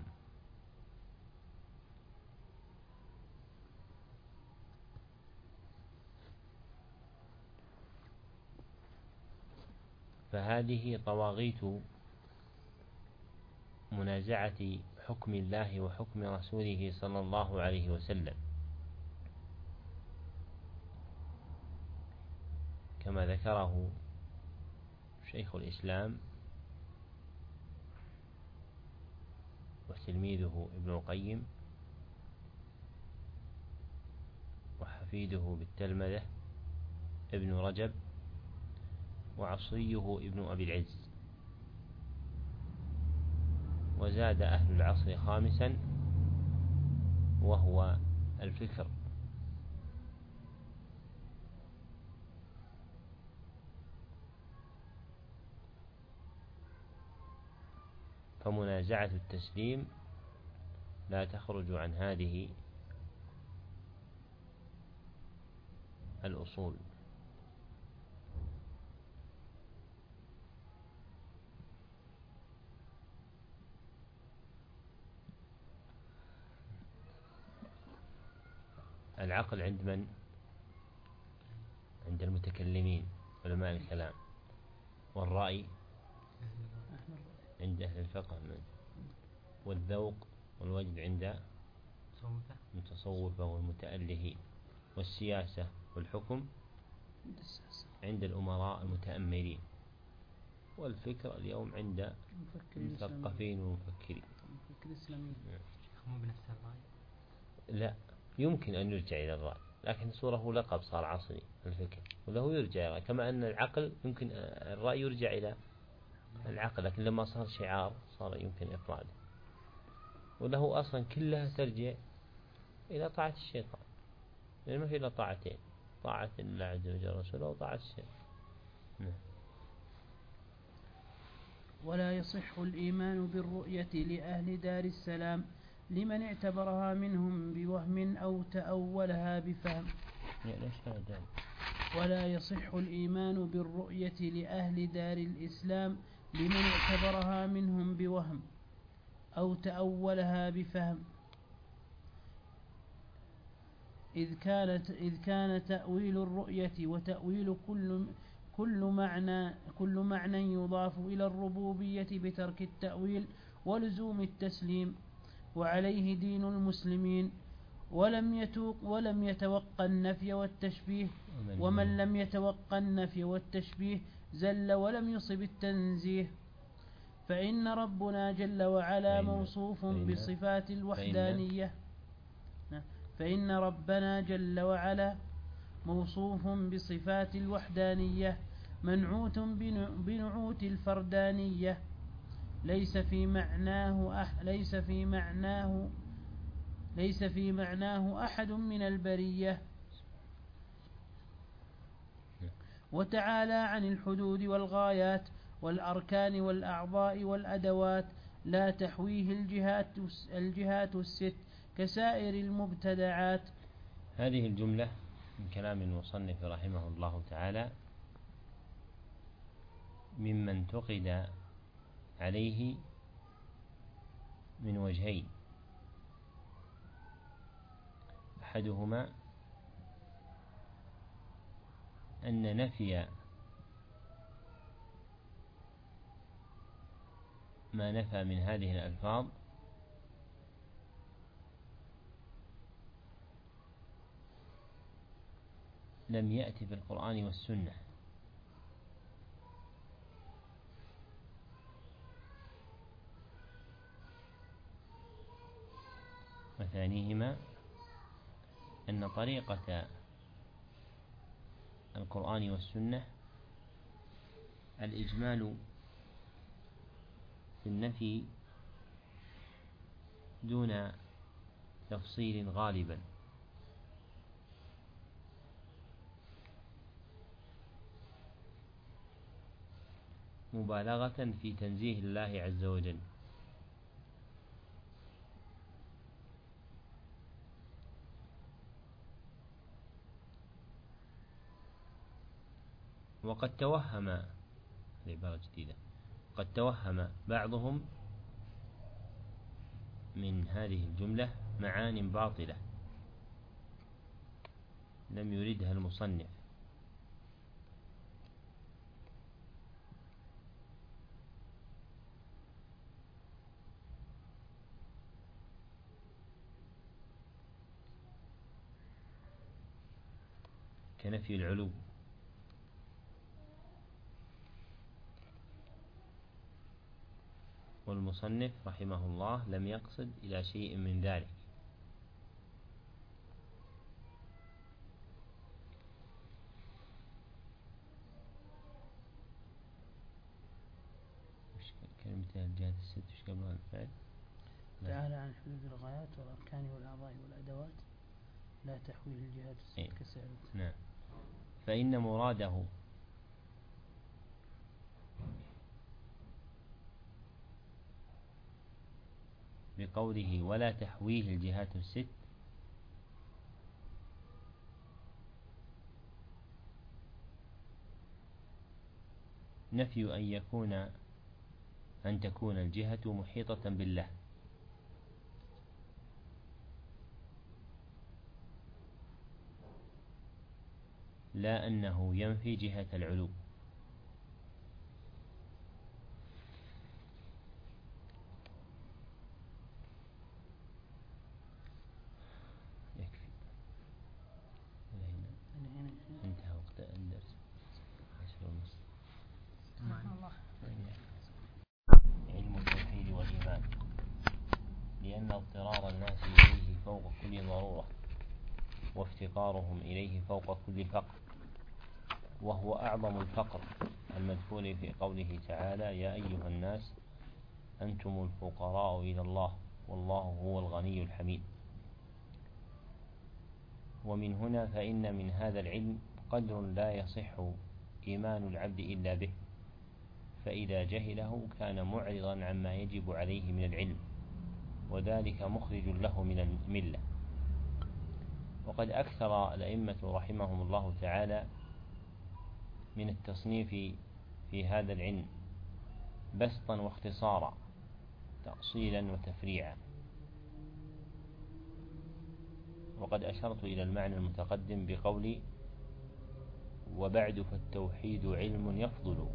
A: فهذه طواغيت منازعة حكم الله وحكم رسوله صلى الله عليه وسلم، كما ذكره شيخ الإسلام وتلميذه ابن القيم وحفيده بالتلمذة ابن رجب وعصريه ابن أبي العز. وزاد أهل العصر خامسا وهو الفكر، فمنازعة التسليم لا تخرج عن هذه الأصول. العقل عند من؟ عند المتكلمين علماء الكلام. والرأي عند أهل الفقه. والذوق والوجد عند المتصوفة والمتألهين. والسياسة والحكم عند الأمراء المتأمرين. والفكر اليوم عند المثقفين والمفكرين.
C: مو بنفس الرأي؟
A: لا، يمكن أن يرجع إلى الرأي، لكن صورة هو لقب صار عصري الفكر، وله يرجع إلى، كما أن العقل يمكن الرأي يرجع إلى العقل، لكن لما صار شعار صار يمكن إفراده. وله أصلا كلها ترجع إلى طاعة الشيطان، لأن ما في إلا طاعتين: طاعة الله عز وجل ورسوله وطاعة الشيطان.
B: ولا يصح الإيمان بالرؤية لأهل دار السلام لمن اعتبرها منهم بوهم أو تأولها بفهم. ولا يصح الإيمان بالرؤية لأهل دار الإسلام لمن اعتبرها منهم بوهم أو تأولها بفهم، إذ كانت إذ كان تأويل الرؤية وتأويل كل كل معنى كل معنى يضاف إلى الربوبية بترك التأويل ولزوم التسليم، وعليه دين المسلمين. ولم يتوق ولم يتوقع النفي والتشبيه، ومن لم يتوقع النفي والتشبيه زل ولم يصب التنزيه. فإن ربنا جل وعلا موصوف بصفات الوحدانية فإن ربنا جل وعلا موصوف بصفات الوحدانية منعوت بنعوت الفردانية، ليس في معناه أح ليس في معناه ليس في معناه أحد من البرية. وتعالى عن الحدود والغايات والأركان والأعضاء والأدوات، لا تحويه الجهات الجهات الست كسائر المبتدعات.
A: هذه الجملة من كلام المصنف رحمه الله تعالى مما انتقد عليه من وجهين: أحدهما أن نفي ما نفى من هذه الألفاظ لم يأتي في القرآن والسنة، وثانيهما أن طريقة القرآن والسنة الإجمال في النفي دون تفصيل غالبا، مبالغة في تنزيه الله عز وجل. وقد توهم عبارة جديدة قد توهم بعضهم من هذه الجملة معان باطلة لم يردها المصنف، كنفي العلو والمصنف رحمه الله لم يقصد إلى شيء من ذلك. كلمة الجهات الست وش قبلها الفعل؟
B: تعالى عن حدود الغايات والأركان والأعضاء والأدوات، لا تحويه الجهات الست
A: إيه؟
B: كسائر.
A: نعم. فإن مراده بقوله ولا تحويه الجهات الست نفي أن يكون أن تكون الجهة محيطة بالله، لا أنه ينفي جهة العلو. يكفي انتهى وقت الدرس. علم التوحيد والإيمان، لأن اضطرار الناس إليه فوق كل ضرورة، وافتقارهم إليه فوق كل فقر، وهو أعظم الفقر المدخول في قوله تعالى: يا أيها الناس أنتم الفقراء إلى الله والله هو الغني الحميد. ومن هنا فإن من هذا العلم قدر لا يصح إيمان العبد إلا به، فإذا جهله كان معرضا عما يجب عليه من العلم، وذلك مخرج له من الملة. وقد أكثر الأئمة رحمهم الله تعالى من التصنيف في هذا العلم بسطا واختصارا، تأصيلا وتفريعا. وقد أشرت إلى المعنى المتقدم بقولي: وبعد فالتوحيد علم يفضل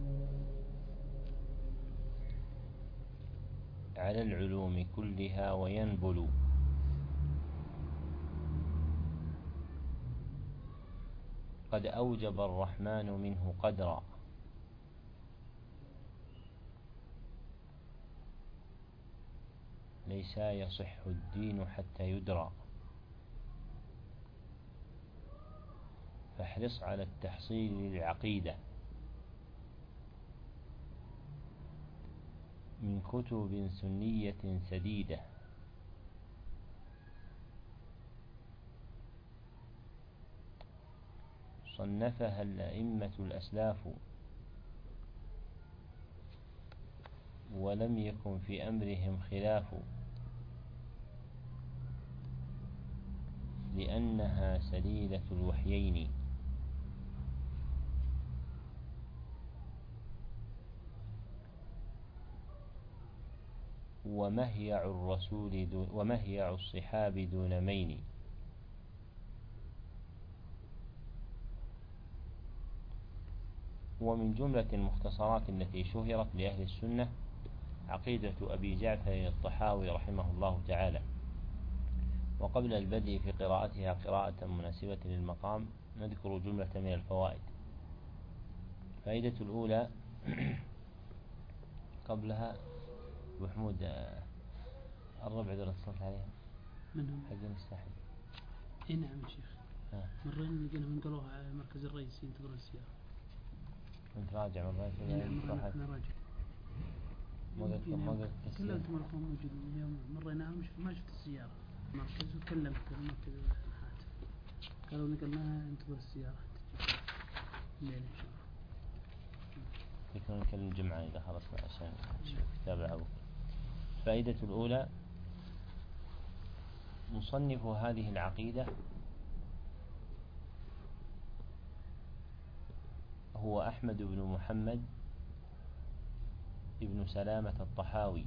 A: على العلوم كلها وينبل، قد أوجب الرحمن منه قدرا، ليس يصح الدين حتى يدرى، فاحرص على التحصيل للعقيدة من كتب سنية سديدة، صنفها الأئمة الأسلاف، ولم يكن في أمرهم خلاف، لأنها سليلة الوحيين، ومهيع الرسول دون ومهيع الصحاب دون مين. ومن جملة المختصرات التي شهرت لأهل السنة عقيدة أبي جعفر الطحاوي رحمه الله تعالى. وقبل البدء في قراءتها قراءة مناسبة للمقام نذكر جملة من الفوائد. الفائدة الأولى قبلها أبو حمود الربع دول اتصلت عليهم
B: منهم
A: حق مستحيل.
B: اي نعم يا شيخ، مرين لقينا من قالوها على المركز الرئيسي ينتظرون السيارة.
A: انت راجع مرات ولا
B: نعم انا راجع.
A: ما قلت ما قلت
B: كلمت مرة موجود اليوم، مريناها مش ما شفت السيارة مركز، وكلمت المركز الهاتف قالوا نقلناها انتظر السيارة الليل ان شاء الله.
A: يكون نكلم الجمعة إذا خلصنا عشان نتابعه. الفائدة الأولى: مصنف هذه العقيدة هو أحمد بن محمد ابن سلامة الطحاوي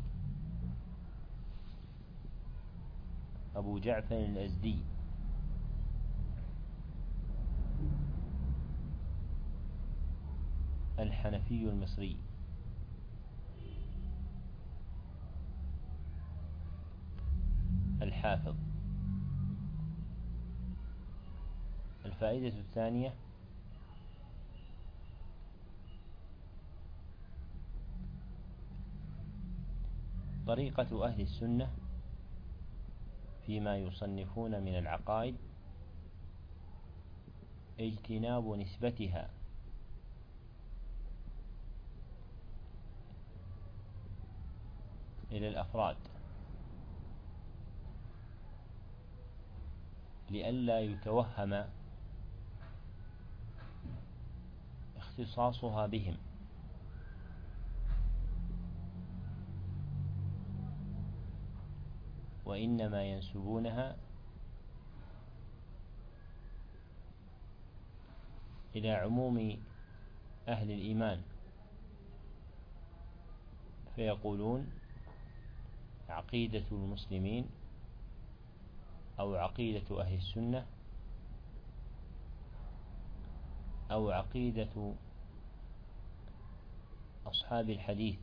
A: أبو جعفر الأزدي، الحنفي المصري، الحافظ. الفائدة الثانية: طريقة أهل السنة فيما يصنفون من العقائد اجتناب نسبتها إلى الأفراد لئلا يتوهم اختصاصها بهم، وإنما ينسبونها إلى عموم أهل الإيمان، فيقولون عقيدة المسلمين أو عقيدة أهل السنة أو عقيدة أصحاب الحديث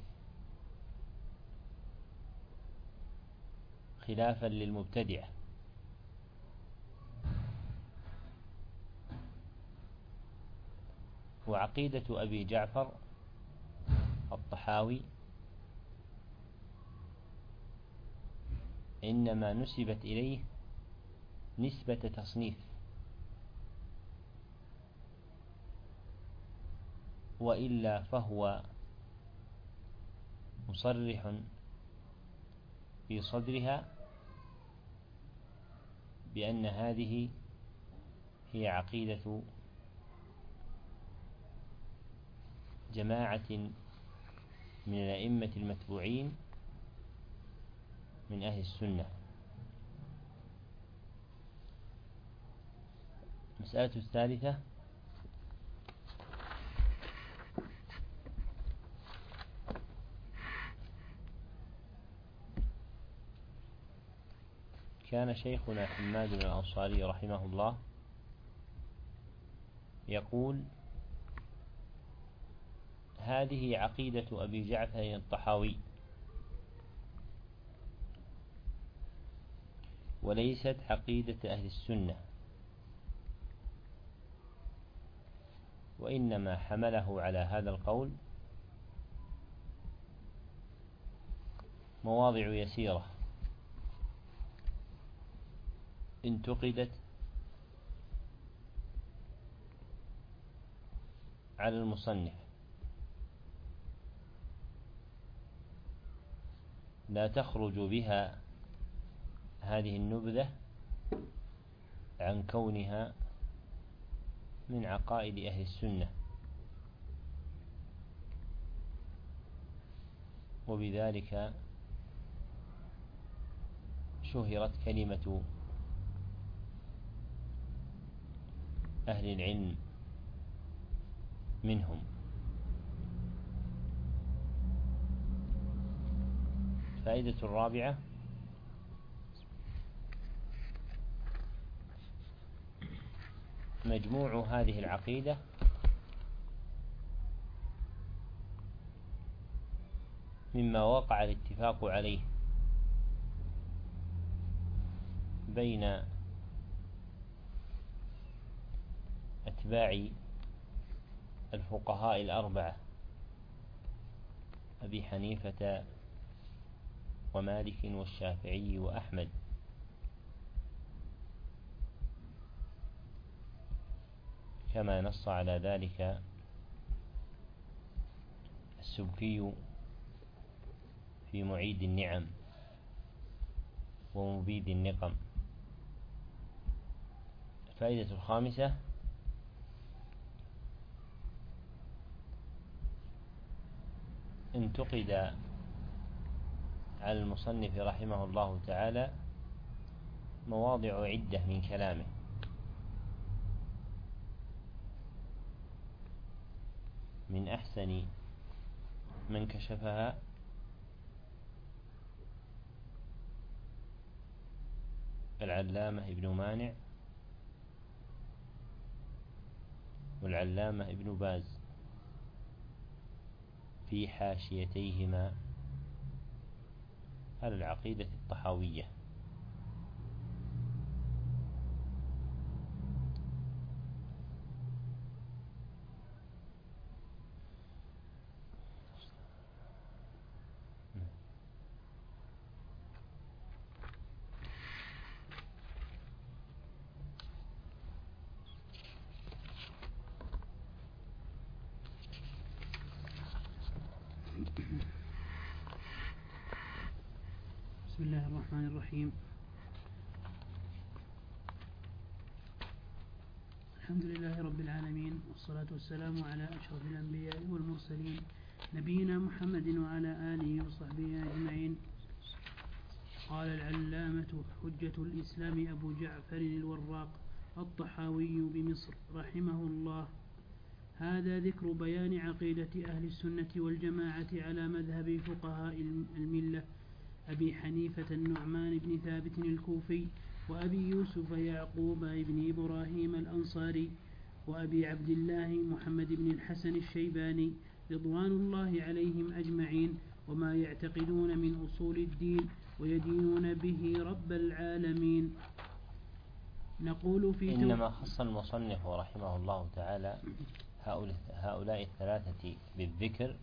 A: خلافا للمبتدعة، وعقيدة أبي جعفر الطحاوي إنما نسبت إليه نسبة تصنيف، وإلا فهو مصرح في صدرها بأن هذه هي عقيدة جماعة من الأئمة المتبوعين من أهل السنة. المسألة الثالثة: كان شيخنا حماد الأنصاري رحمه الله يقول: هذه عقيدة أبي جعفر الطحاوي وليست عقيدة أهل السنة، وإنما حمله على هذا القول مواضع يسيرة انتقدت على المصنف، لا تخرج بها هذه النبذة عن كونها من عقائد أهل السنة، وبذلك شهرت كلمة أهل العلم منهم. الفائدة الرابعة: مجموع هذه العقيدة مما وقع الاتفاق عليه بين أتباع الفقهاء الأربعة أبي حنيفة ومالك والشافعي وأحمد، كما نص على ذلك السبكي في معيد النعم ومبيد النقم. الفائدة الخامسة: انتقد على المصنف رحمه الله تعالى مواضع عدة من كلامه، من أحسن من كشفها العلامة ابن مانع والعلامة ابن باز في حاشيتيهما على العقيدة الطحاوية.
B: بسم الله الرحمن الرحيم. الحمد لله رب العالمين، والصلاة والسلام على أشرف الأنبياء والمرسلين، نبينا محمد وعلى آله وصحبه أجمعين. قال العلامة حجة الإسلام أبو جعفر الوراق الطحاوي بمصر رحمه الله: هذا ذكر بيان عقيدة أهل السنة والجماعة على مذهب فقهاء الملة أبي حنيفة النعمان بن ثابت الكوفي، وأبي يوسف يعقوب بن إبراهيم الأنصاري، وأبي عبد الله محمد بن الحسن الشيباني رضوان الله عليهم أجمعين، وما يعتقدون من أصول الدين ويدينون به رب العالمين. نقول في
A: إنما خص المصنف رحمه الله تعالى هؤلاء الثلاثة بالذكر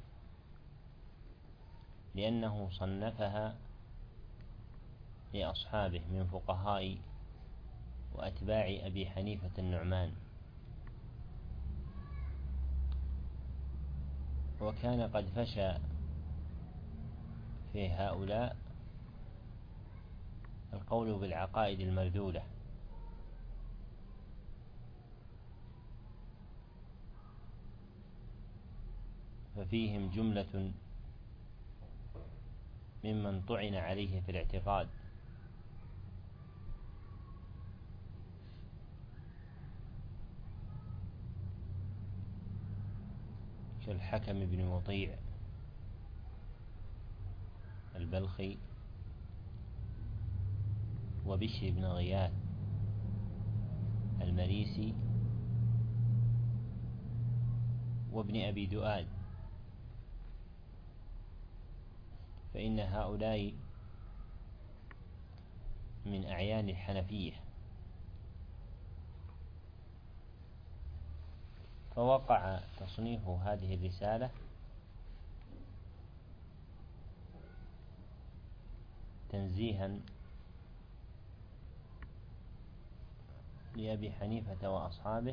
A: لأنه صنفها لأصحابه من فقهاء وأتباع أبي حنيفة النعمان، وكان قد فشى في هؤلاء القول بالعقائد المرذولة، ففيهم جملة ممن طعن عليه في الاعتقاد كالحكم بن مطيع البلخي، وبشر بن غياث المريسي، وابن أبي دؤاد، فإن هؤلاء من أعيان الحنفية، فوقع تصنيف هذه الرسالة تنزيها لأبي حنيفة وأصحابه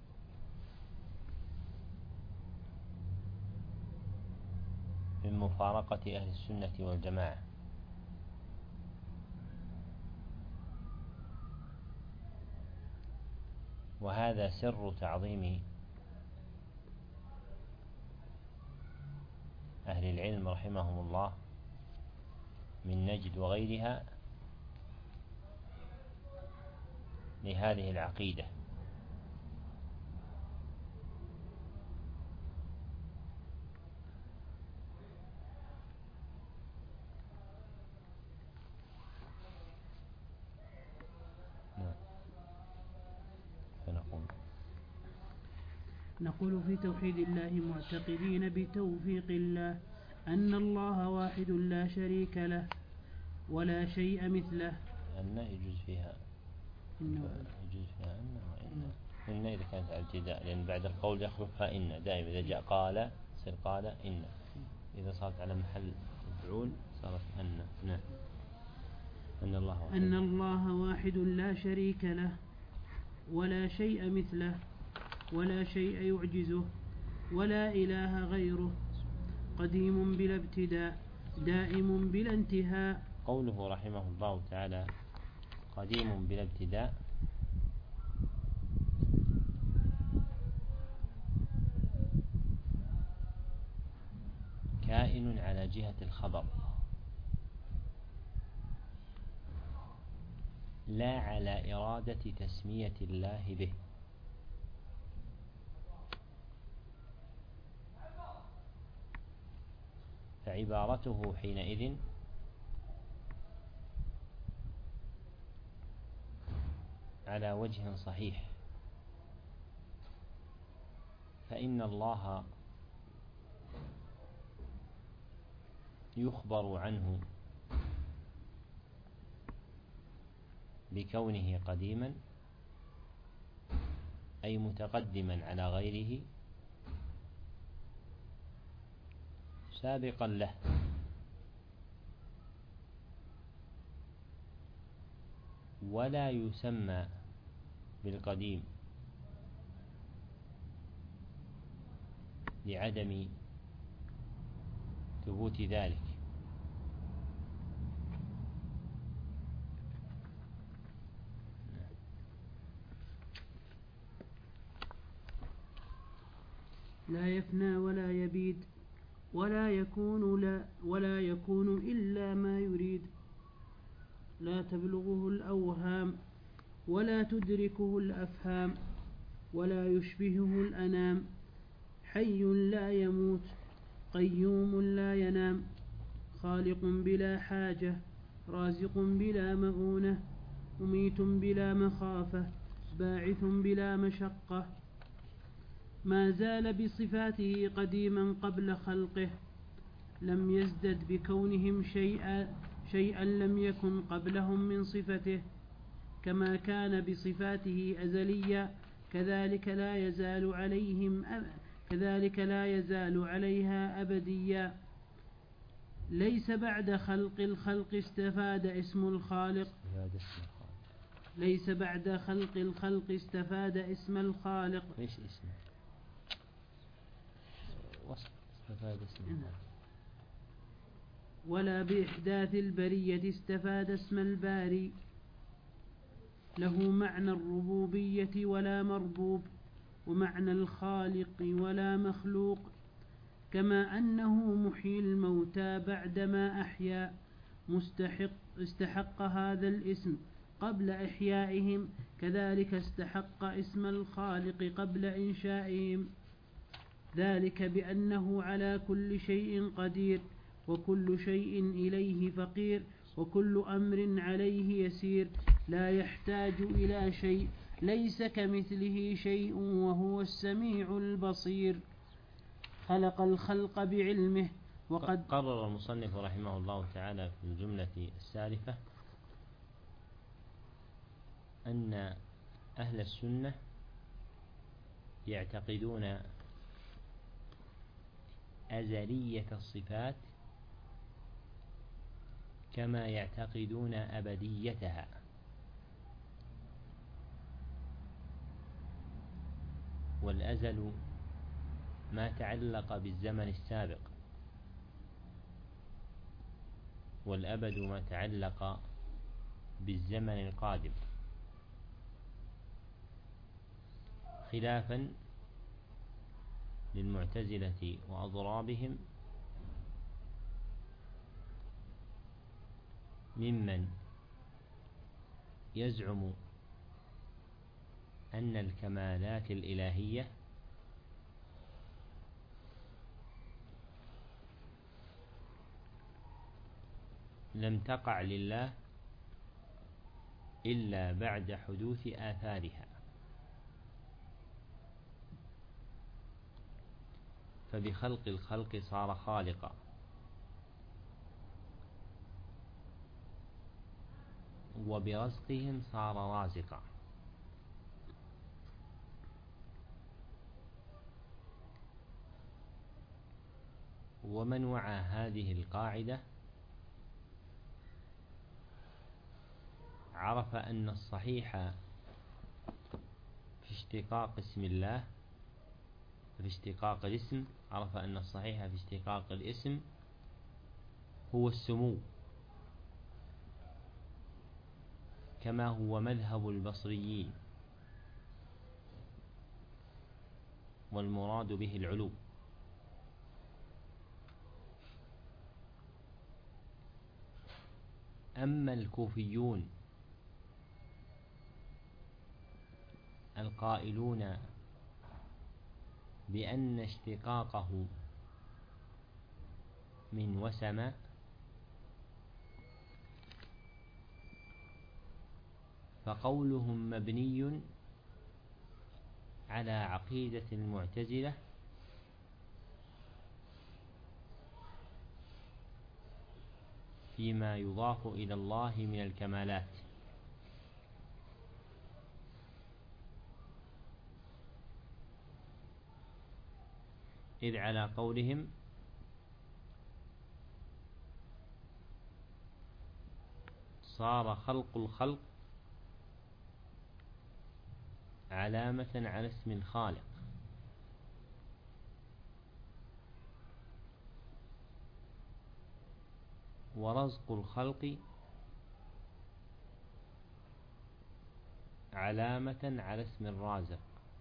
A: من مفارقة أهل السنة والجماعة، وهذا سر تعظيم أهل العلم رحمهم الله من نجد وغيرها لهذه العقيدة.
B: نقول في توحيد الله معتقدين بتوفيق الله أن الله واحد لا شريك له ولا شيء مثله.
A: أن يجوز فيها يجوز فيها أن وإن إن إذا كانت على الابتداء، لأن بعد القول يخلفها إن دائما. إذا جاء قال يصير قال إن، إذا صارت على محل مفعول صارت أن. نعم. أن الله واحد.
B: أن الله واحد لا شريك له ولا شيء مثله ولا شيء يعجزه ولا إله غيره، قديم بلا ابتداء دائم بلا انتهاء.
A: قوله رحمه الله تعالى قديم بلا ابتداء، كائن على جهة الخبر لا على إرادة تسمية الله به، فعبارته حينئذ على وجه صحيح، فإن الله يخبر عنه بكونه قديما أي متقدما على غيره سابقا له، ولا يسمى بالقديم لعدم ثبوت ذلك،
B: لا يفنى ولا يبيد ولا يكون لا ولا يكون إلا ما يريد، لا تبلغه الأوهام ولا تدركه الأفهام ولا يشبهه الأنام، حي لا يموت قيوم لا ينام، خالق بلا حاجة رازق بلا مؤونة، مميت بلا مخافة باعث بلا مشقة، ما زال بصفاته قديما قبل خلقه، لم يزدد بكونهم شيئا شيئا لم يكن قبلهم من صفته، كما كان بصفاته أزليا، كذلك لا يزال عليهم أب... كذلك لا يزال عليها أبديا. ليس بعد خلق الخلق استفاد اسم الخالق ليس بعد خلق الخلق استفاد اسم الخالق
A: ليش اسمه وصف استفاد اسم الخالق،
B: ولا بإحداث البرية استفاد اسم الباري، له معنى الربوبية ولا مربوب، ومعنى الخالق ولا مخلوق، كما أنه محيي الموتى بعدما أحيا مستحق استحق هذا الاسم قبل إحيائهم، كذلك استحق اسم الخالق قبل إنشائهم، ذلك بأنه على كل شيء قدير، وكل شيء إليه فقير، وكل أمر عليه يسير، لا يحتاج إلى شيء، ليس كمثله شيء وهو السميع البصير. خلق الخلق بعلمه. وقد
A: قرر المصنف رحمه الله تعالى في الجملة السالفة أن أهل السنة يعتقدون أزلية الصفات كما يعتقدون أبديتها، والأزل ما تعلق بالزمن السابق، والأبد ما تعلق بالزمن القادم، خلافا للمعتزلة وأضرابهم ممن يزعم أن الكمالات الإلهية لم تقع لله إلا بعد حدوث آثارها، فبخلق الخلق صار خالقا، وبرزقهم صار رازقا، ومن وعى هذه القاعدة عرف أن الصحيح في اشتقاق اسم الله في اشتقاق الاسم عرف أن الصحيح في اشتقاق الاسم هو السمو، كما هو مذهب البصريين، والمراد به العلو. أما الكوفيون القائلون بأن اشتقاقه من وسم فقولهم مبني على عقيدة المعتزلة فيما يضاف إلى الله من الكمالات، إذ على قولهم صار خلق الخلق علامة على اسم الخالق، ورزق الخلق علامة على اسم الرازق.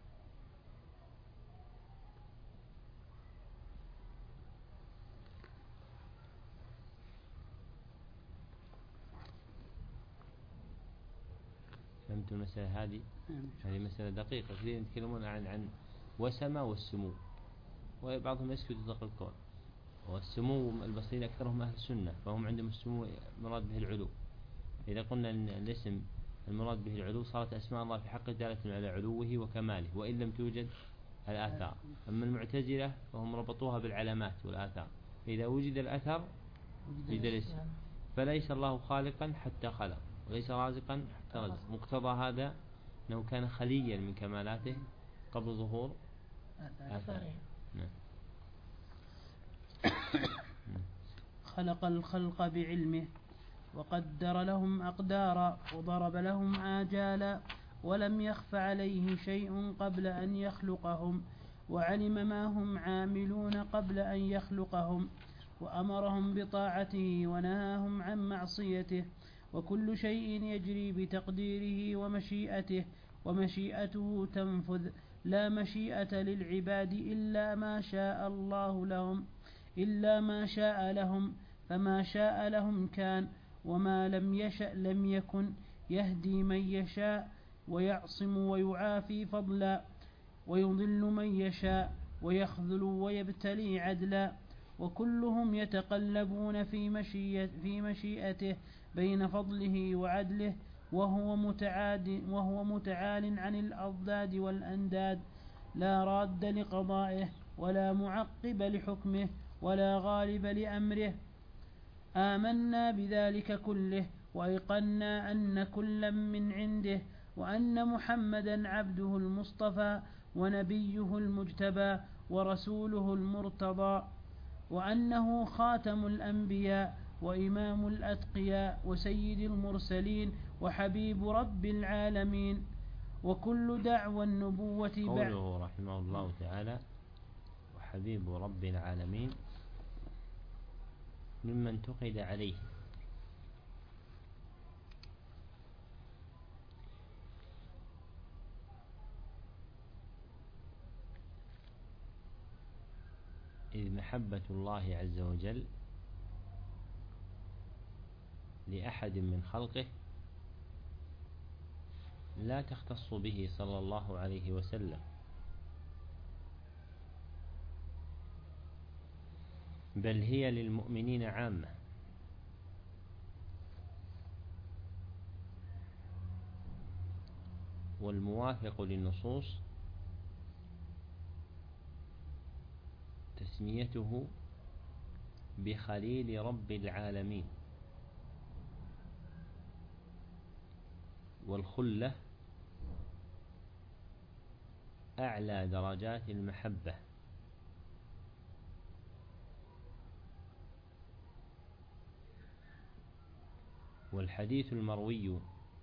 A: فهمت المسألة هذه؟ هذه مسألة دقيقة. كثير يتكلمون عن عن وسمة والسمو، وبعضهم يسكت يطلق الكون. والسمو البصريين أكثرهم أهل السنة، فهم عندهم السمو مراد به العلو. إذا قلنا أن الاسم المراد به العلو صارت أسماء الله في حقه دالة على علوه وكماله، وإن لم توجد الآثار. أما المعتزلة فهم ربطوها بالعلامات والآثار، فإذا وجد الأثر وجد الاسم، فليس الله خالقا حتى خلق، وليس رازقا حتى رزق. مقتضى هذا أنه كان خليا من كمالاته قبل ظهور آثاره.
B: خلق الخلق بعلمه وقدر لهم أقدارا وضرب لهم آجالا، ولم يخف عليه شيء قبل أن يخلقهم، وعلم ما هم عاملون قبل أن يخلقهم، وأمرهم بطاعته ونهاهم عن معصيته، وكل شيء يجري بتقديره ومشيئته، ومشيئته تنفذ، لا مشيئة للعباد إلا ما شاء الله لهم إلا ما شاء لهم، فما شاء لهم كان، وما لم يشأ لم يكن، يهدي من يشاء ويعصم ويعافي فضلا، ويضل من يشاء ويخذل ويبتلي عدلا، وكلهم يتقلبون في مشيئة في مشيئته بين فضله وعدله، وهو متعاد وهو متعال عن الأضداد والأنداد، لا راد لقضائه ولا معقب لحكمه ولا غالب لأمره. آمنا بذلك كله، وأيقنا أن كلا من عنده، وأن محمدا عبده المصطفى ونبيه المجتبى ورسوله المرتضى، وأنه خاتم الأنبياء وإمام الأتقياء وسيد المرسلين وحبيب رب العالمين. وكل دعوى النبوة
A: قوله رحمه الله تعالى وحبيب رب العالمين مما انتقد عليه، إذ محبة الله عز وجل لأحد من خلقه لا تختص به صلى الله عليه وسلم، بل هي للمؤمنين عامة، والموافق للنصوص تسميته بخليل رب العالمين. والخلة أعلى درجات المحبة، والحديث المروي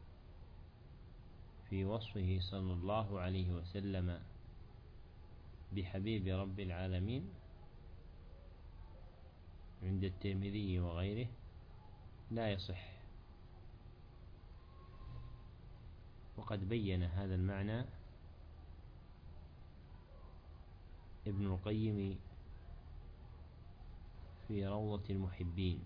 A: في وصفه صلى الله عليه وسلم بحبيب رب العالمين عند الترمذي وغيره لا يصح، وقد بين هذا المعنى ابن القيم في روضة المحبين.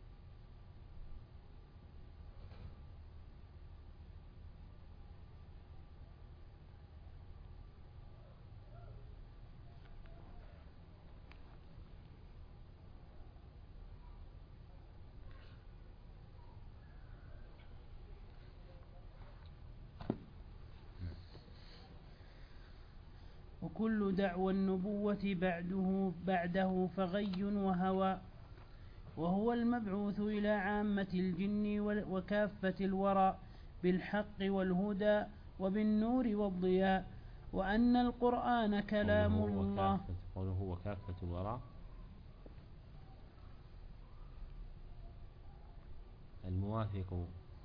B: وكل دعوى النبوة بعده بعده فغي وهوى، وهو المبعوث إلى عامة الجن وكافة الورى بالحق والهدى وبالنور والضياء، وأن القرآن كلام الله.
A: قوله هو كافة الورى الموافق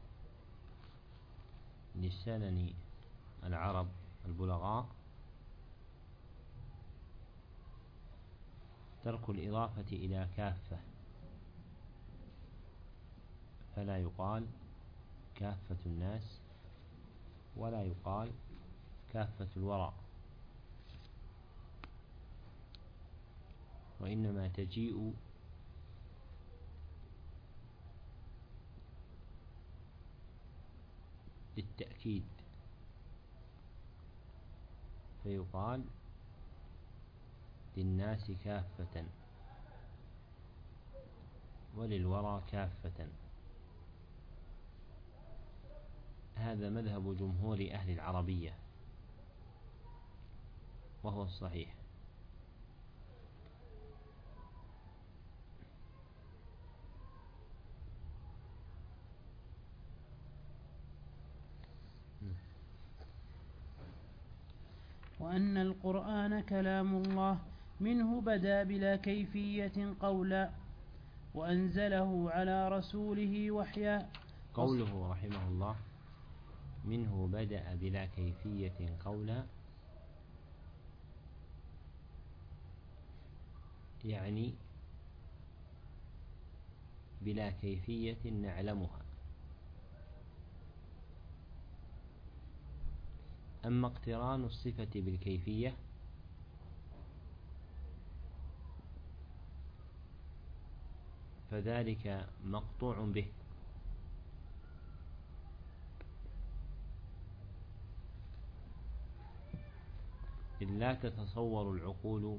A: لسنن العرب البلغاء ترك الإضافة إلى كافة، فلا يقال كافة الناس ولا يقال كافة الورى، وإنما تجيء للتأكيد، فيقال للناس كافة وللورى كافة. هذا مذهب جمهور أهل العربية، وهو الصحيح.
B: وأن القرآن كلام الله منه بدأ بلا كيفية قولا وأنزله على رسوله وحيا.
A: قوله رحمه الله منه بدأ بلا كيفية قولا، يعني بلا كيفية نعلمها. أما اقتران الصفة بالكيفية فذلك مقطوع به، إذ لا تتصور العقول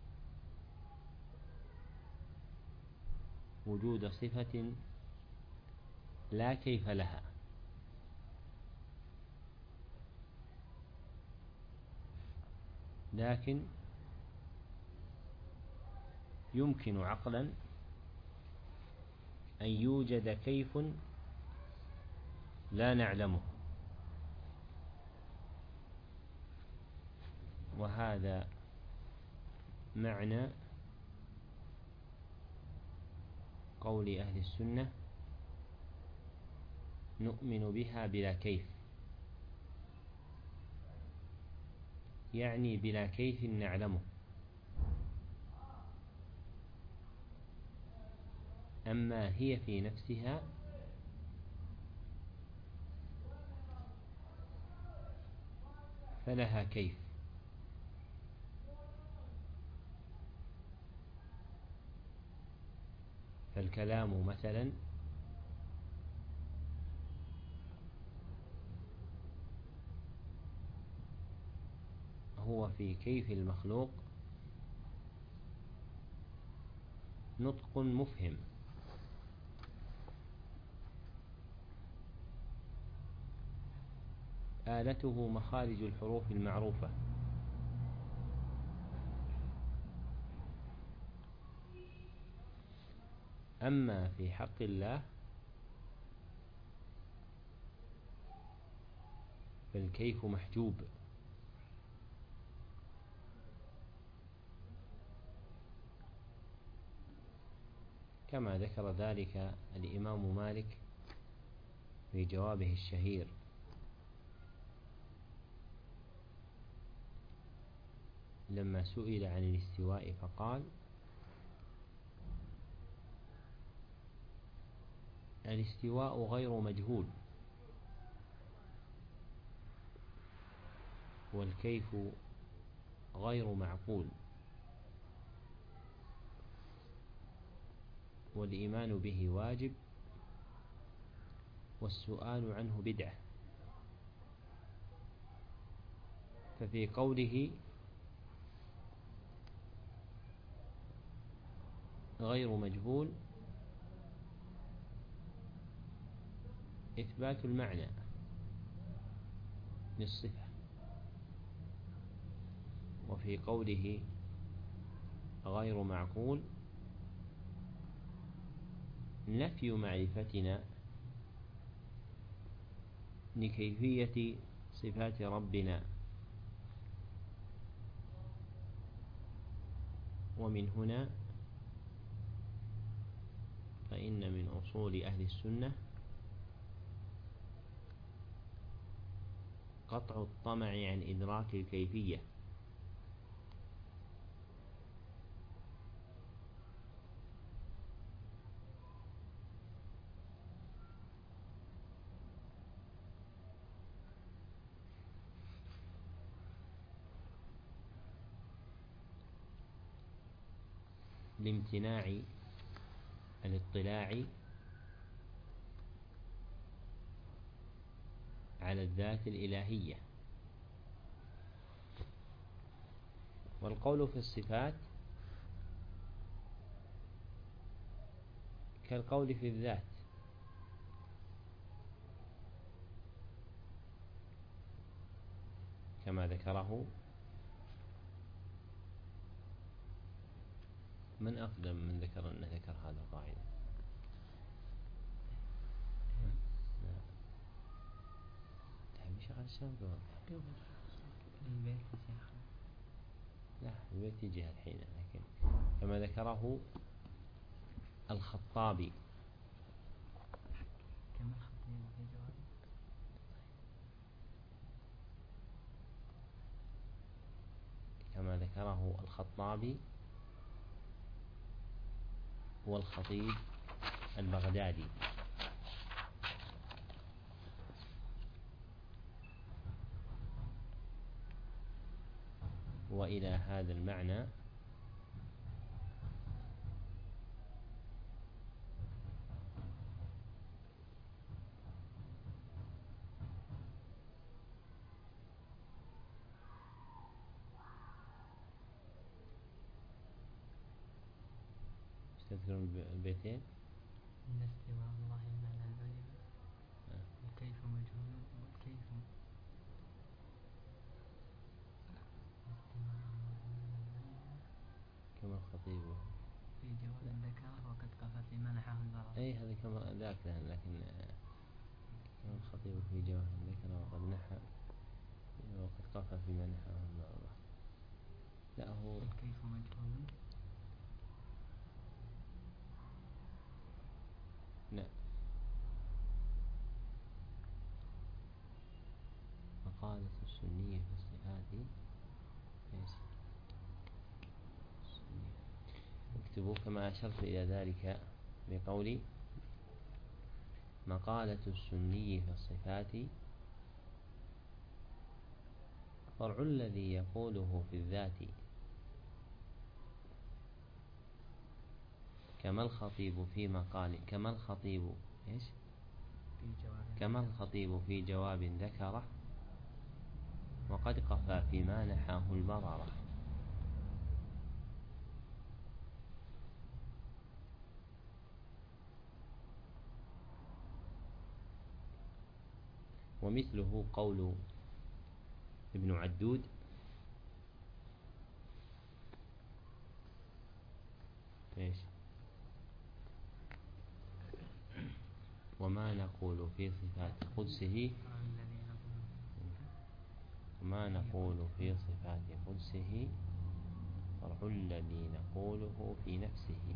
A: وجود صفة لا كيف لها، لكن يمكن عقلا أن يوجد كيف لا نعلمه، وهذا معنى قول أهل السنة نؤمن بها بلا كيف، يعني بلا كيف نعلمه. أما هي في نفسها فلها كيف، فالكلام مثلا هو في كيف المخلوق نطق مفهم، آلته مخارج الحروف المعروفة. أما في حق الله فالكيف محجوب، كما ذكر ذلك الإمام مالك في جوابه الشهير لما سئل عن الاستواء فقال: الاستواء غير مجهول، والكيف غير معقول، والإيمان به واجب، والسؤال عنه بدعة. ففي قوله غير مجهول إثبات المعنى للصفة، وفي قوله غير معقول نفي معرفتنا لكيفية صفات ربنا. ومن هنا فإن من أصول أهل السنة قطع الطمع عن إدراك الكيفية، لامتناع الاطلاع على الذات الإلهية. والقول في الصفات كالقول في الذات، كما ذكره من أقدم من ذكر أنه ذكر هذا القاعدة؟ تحب شغل السابق؟
C: البيت شيخ.
A: لا البيت يجي الحين، لكن كما ذكره الخطابي.
C: كما الخطيب في جواب.
A: كما ذكره الخطابي والخطيب البغدادي. وإلى هذا المعنى تذكرون البيتين؟
C: إن استواء الله المعنى العلم والكيف مجهول والكيف
A: كما الخطيب
C: في جواب ذكره وقد قفى في منحه البراءة.
A: أي هذا كما ذاك، لكن كما الخطيب في جواب ذكره وقد نحى وقد قفى في منحه البراءة. لا هو
C: الكيف مجهول.
A: لا، مقالة السنية في الصفات. ايش اكتبوا كما أشرت إلى ذلك بقولي مقالة السني في الصفات فرع الذي يقوله في الذات، كما الخطيب في مقال كما الخطيب ايش
C: في جواب
A: كما الخطيب في جواب ذكره وقد قفى فيما نحاه البررة. ومثله قول ابن عدود ايش وما نقول في صفات قدسه وما نقول في صفات قدسه فرع الذي نقوله في نفسه.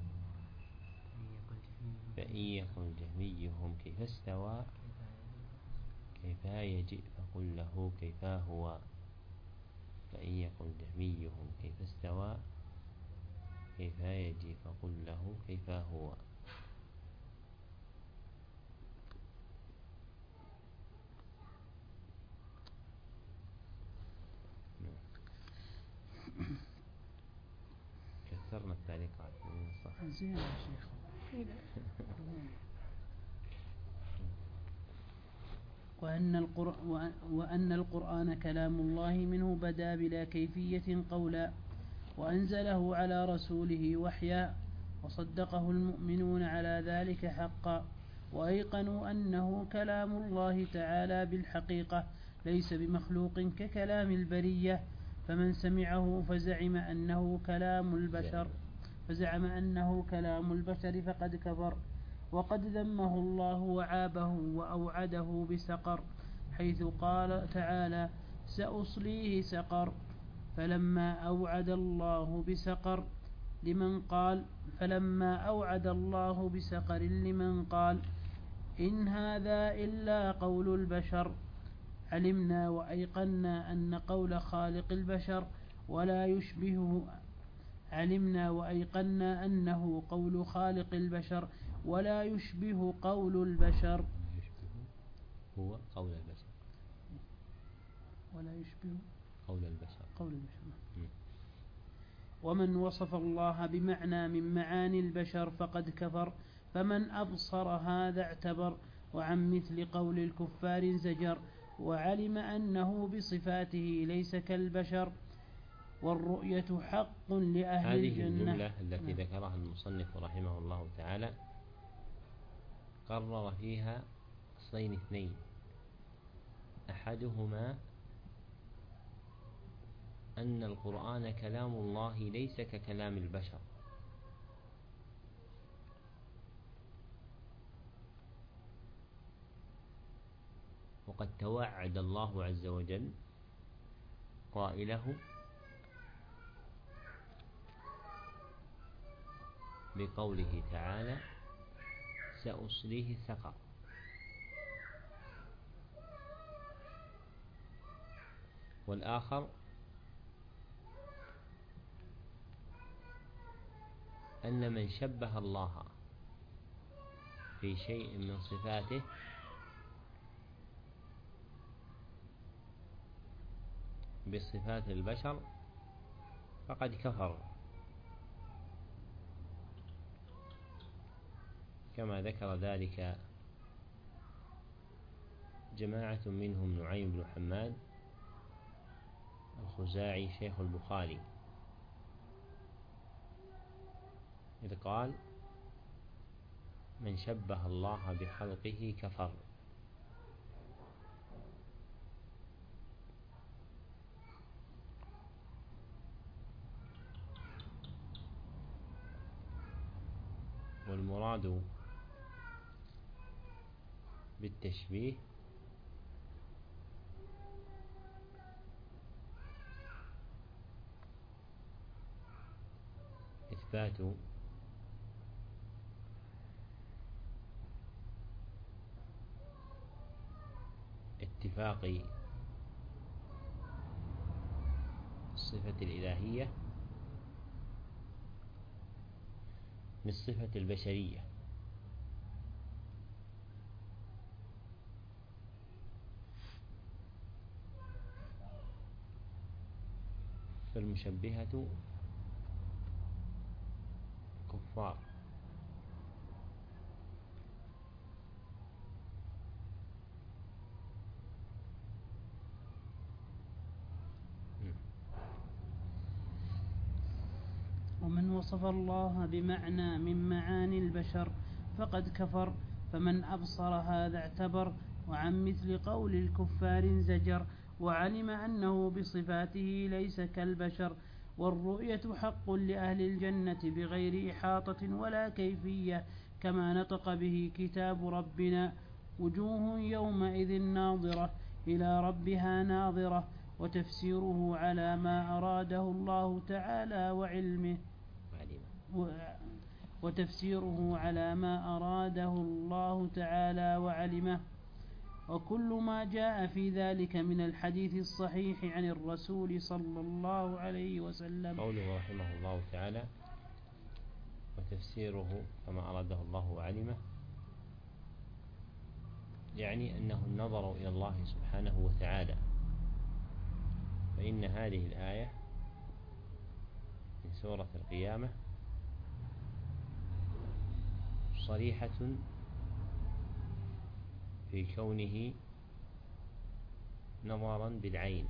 A: فإن يقل جهميهم كيف استوى كيفا يجئ فقل له كيفا هو. فإن يقل جهميهم كيف استوى كيفا يجئ فقل له كيفا هو. كثرنا التعليقات صح.
B: زين يا شيخ. وأن القرآن وأن القرآن كلام الله منه بدا بلا كيفية قولا وأنزله على رسوله وحيا وصدقه المؤمنون على ذلك حقا وأيقنوا أنه كلام الله تعالى بالحقيقة ليس بمخلوق ككلام البرية. فمن سمعه فزعم أنه كلام البشر فزعم أنه كلام البشر فقد كفر. وقد ذمه الله وعابه وأوعده بسقر حيث قال تعالى سأصليه سقر. فلما أوعد الله بسقر لمن قال فلما أوعد الله بسقر لمن قال إن هذا إلا قول البشر علمنا وأيقنا أن قول خالق البشر ولا يشبهه علمنا وأيقنا أنه قول خالق البشر ولا يشبه قول البشر
A: هو قول البشر
B: ولا يشبه
A: قول البشر
B: قول البشر.
A: م.
B: ومن وصف الله بمعنى من معاني البشر فقد كفر. فمن أبصر هذا اعتبر وعن مثل قول الكفار زجر وعلم أنه بصفاته ليس كالبشر والرؤية حق لأهل
A: هذه
B: الجنة.
A: الجملة التي ذكرها المصنف رحمه الله تعالى قرر فيها أصلين اثنين أحدهما أن القرآن كلام الله ليس ككلام البشر وقد توعد الله عز وجل قائله بقوله تعالى سأصليه سقر. والآخر أن من شبه الله في شيء من صفاته بصفات البشر فقد كفر، كما ذكر ذلك جماعة منهم نعيم بن حماد الخزاعي شيخ البخاري، إذ قال من شبه الله بخلقه كفر. والمراد بالتشبيه إثبات اتفاق الصفة الإلهية بالصفة البشرية، فالمشبهة كفار.
B: ومن وصف الله بمعنى من معاني البشر فقد كفر، فمن أبصر هذا اعتبر، وعن مثل قول الكفار زجر، وعلم أنه بصفاته ليس كالبشر. والرؤية حق لأهل الجنة بغير إحاطة ولا كيفية، كما نطق به كتاب ربنا وجوه يومئذ ناظرة إلى ربها ناظرة. وتفسيره على ما أراده الله تعالى وعلمه وتفسيره على ما أراده الله تعالى وعلمه. وكل ما جاء في ذلك من الحديث الصحيح عن الرسول صلى الله عليه وسلم.
A: قوله رحمه الله تعالى وتفسيره كما أراده الله وعلمه، يعني أنه النظر إلى الله سبحانه وتعالى، فإن هذه الآية من سورة القيامة صريحة في كونه نظرا بالعين،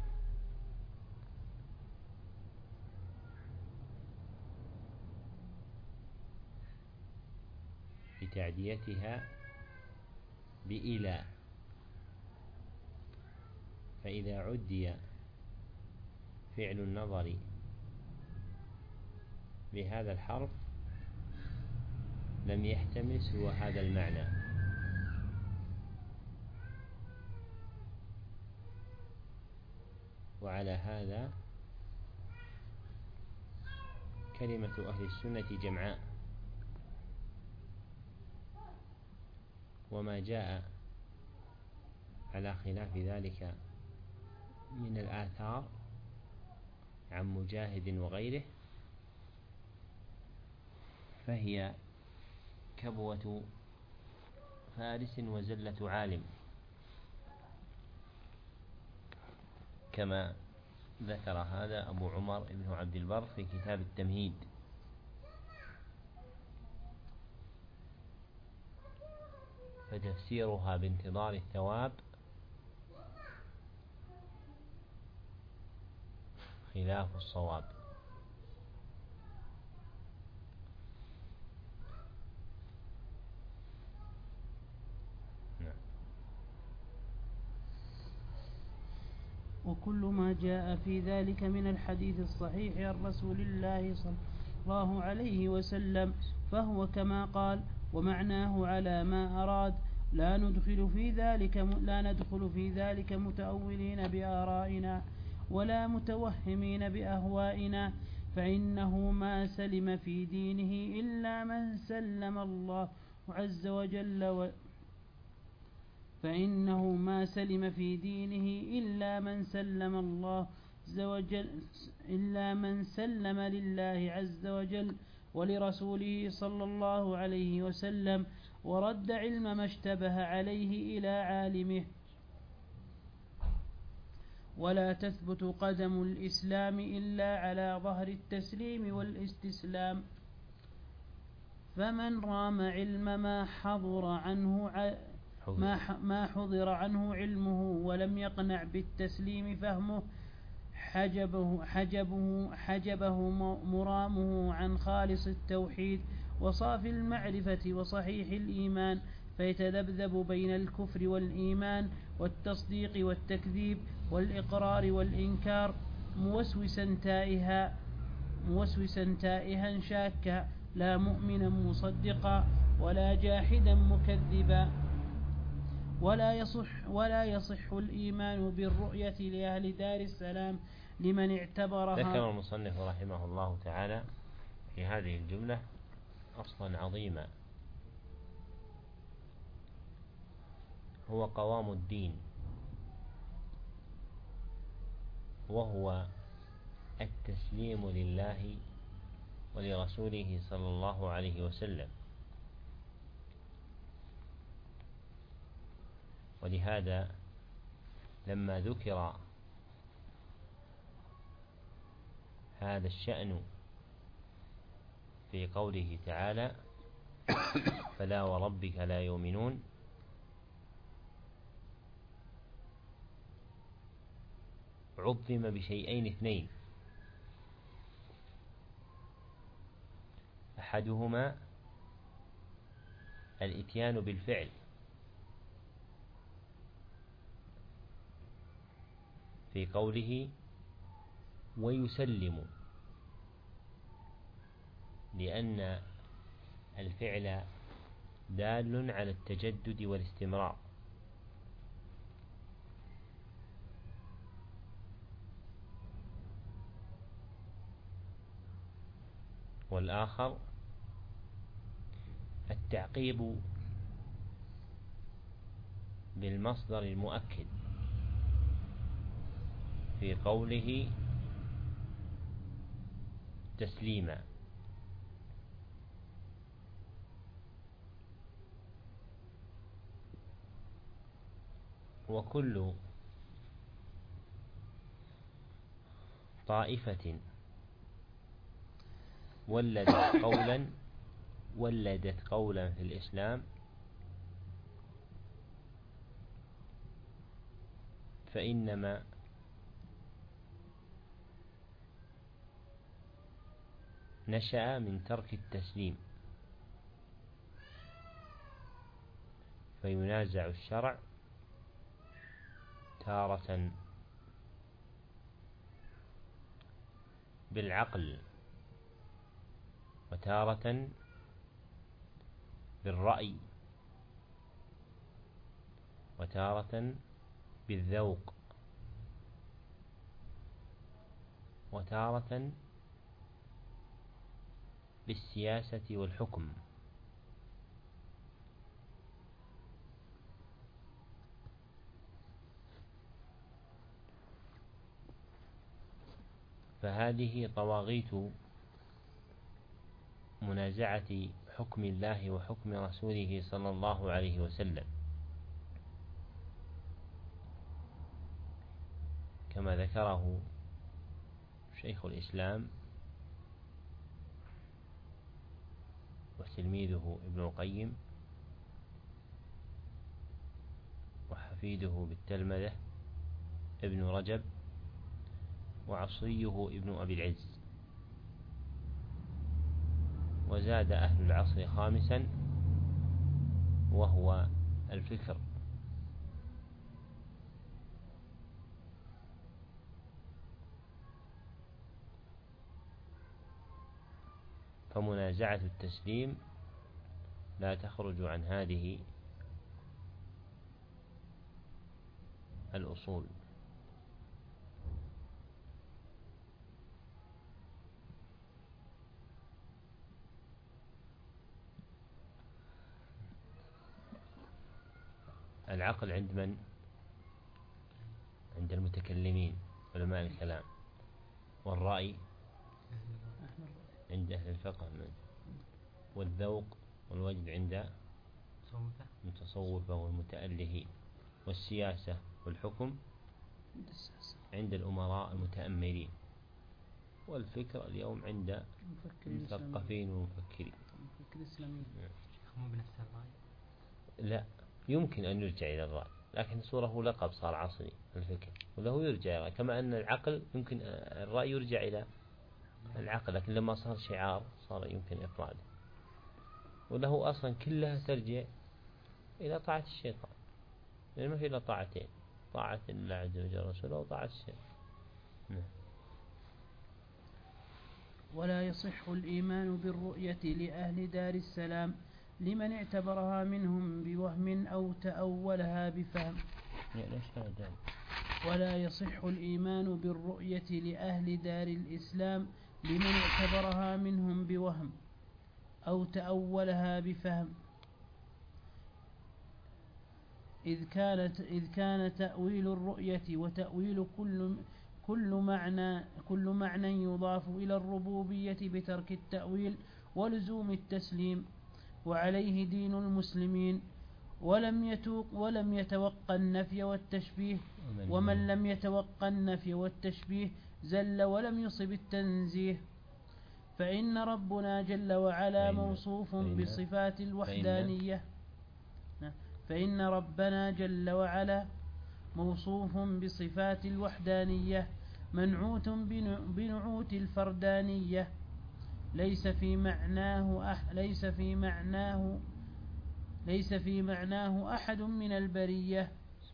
A: بتعديتها بإلى، فإذا عدي فعل النظر بهذا الحرف لم يحتمل سوى هذا المعنى. وعلى هذا كلمة أهل السنة جمعاء، وما جاء على خلاف ذلك من الآثار عن مجاهد وغيره فهي كبوة فارس وزلة عالم، كما ذكر هذا أبو عمر بن عبد البر في كتاب التمهيد. فتفسيرها بانتظار الثواب خلاف الصواب.
B: وكل ما جاء في ذلك من الحديث الصحيح عن رسول الله صلى الله عليه وسلم فهو كما قال، ومعناه على ما أراد. لا ندخل في ذلك لا ندخل في ذلك متأولين بآرائنا ولا متوهمين بأهوائنا، فإنه ما سلم في دينه إلا من سلم الله عز وجل و فإنه ما سلم في دينه إلا من سلم الله عز وجل إلا من سلم لله عز وجل ولرسوله صلى الله عليه وسلم، ورد علم ما اشتبه عليه إلى عالمه. ولا تثبت قدم الإسلام إلا على ظهر التسليم والاستسلام، فمن رام علم ما حضر عنه ع... ما ما حضر عنه علمه ولم يقنع بالتسليم فهمه حجبه حجبه حجبه مرامه عن خالص التوحيد وصافي المعرفة وصحيح الإيمان، فيتذبذب بين الكفر والإيمان والتصديق والتكذيب والإقرار والإنكار موسوسا تائها موسوسا تائها شاكا، لا مؤمنا مصدقا ولا جاحدا مكذبا. ولا يصح ولا يصح الإيمان بالرؤية لأهل دار السلام لمن اعتبرها.
A: ذكر المصنف رحمه الله تعالى في هذه الجملة أصلا عظيما، هو قوام الدين، وهو التسليم لله ولرسوله صلى الله عليه وسلم. ولهذا لما ذكر هذا الشأن في قوله تعالى فلا وربك لا يؤمنون، عظم بشيئين اثنين، أحدهما الإتيان بالفعل في قوله ويسلم، لأن الفعل دال على التجدد والاستمرار، والآخر التعقيب بالمصدر المؤكد في قوله تسليما. وكل طائفة ولدت قولا ولدت قولا في الإسلام فإنما نشأ من ترك التسليم، فينازع الشرع تارة بالعقل وتارة بالرأي وتارة بالذوق وتارة بالسياسة والحكم. فهذه طواغيت منازعة حكم الله وحكم رسوله صلى الله عليه وسلم، كما ذكره شيخ الإسلام وتلميذه ابن القيم وحفيده بالتلمذة ابن رجب وعصريه ابن أبي العز. وزاد أهل العصر خامسا وهو الفكر، فمنازعة التسليم لا تخرج عن هذه الأصول. العقل عند من؟ عند المتكلمين علماء الكلام. والرأي عند أهل الفقه. والذوق والوجد عند المتصوفة والمتألهين. والسياسة والحكم عند الأمراء المتأمرين. والفكر اليوم عند المثقفين والمفكرين.
C: مو بنفس الرأي؟
A: لا، يمكن أن يرجع إلى الرأي، لكن صورة هو لقب صار عصري الفكر، وله يرجع إلى، كما أن العقل يمكن الرأي يرجع إلى العقل، لكن لما صار شعار صار يمكن إفراده. وله أصلا كلها ترجع إلى طاعة الشيطان، لأن ما في إلا طاعتين: طاعة الله عز وجل ورسوله وطاعة الشيطان. نعم.
B: ولا يصح الإيمان بالرؤية لأهل دار السلام لمن اعتبرها منهم بوهم أو تأولها بفهم. ولا يصح الإيمان بالرؤية لأهل دار الإسلام لمن اعتبرها منهم بوهم أو تأولها بفهم، إذ كانت إذ كان تأويل الرؤية وتأويل كل كل معنى كل معنى يضاف إلى الربوبية بترك التأويل ولزوم التسليم، وعليه دين المسلمين. ولم يتوق ولم يتوقع النفي والتشبيه، ومن لم يتوقع النفي والتشبيه زل ولم يصب التنزيه. فإن ربنا جل وعلا موصوف بصفات الوحدانية فإن ربنا جل وعلا موصوف بصفات الوحدانية منعوت بنعوت الفردانية، ليس في معناه أح ليس في معناه ليس في معناه أحد من البرية.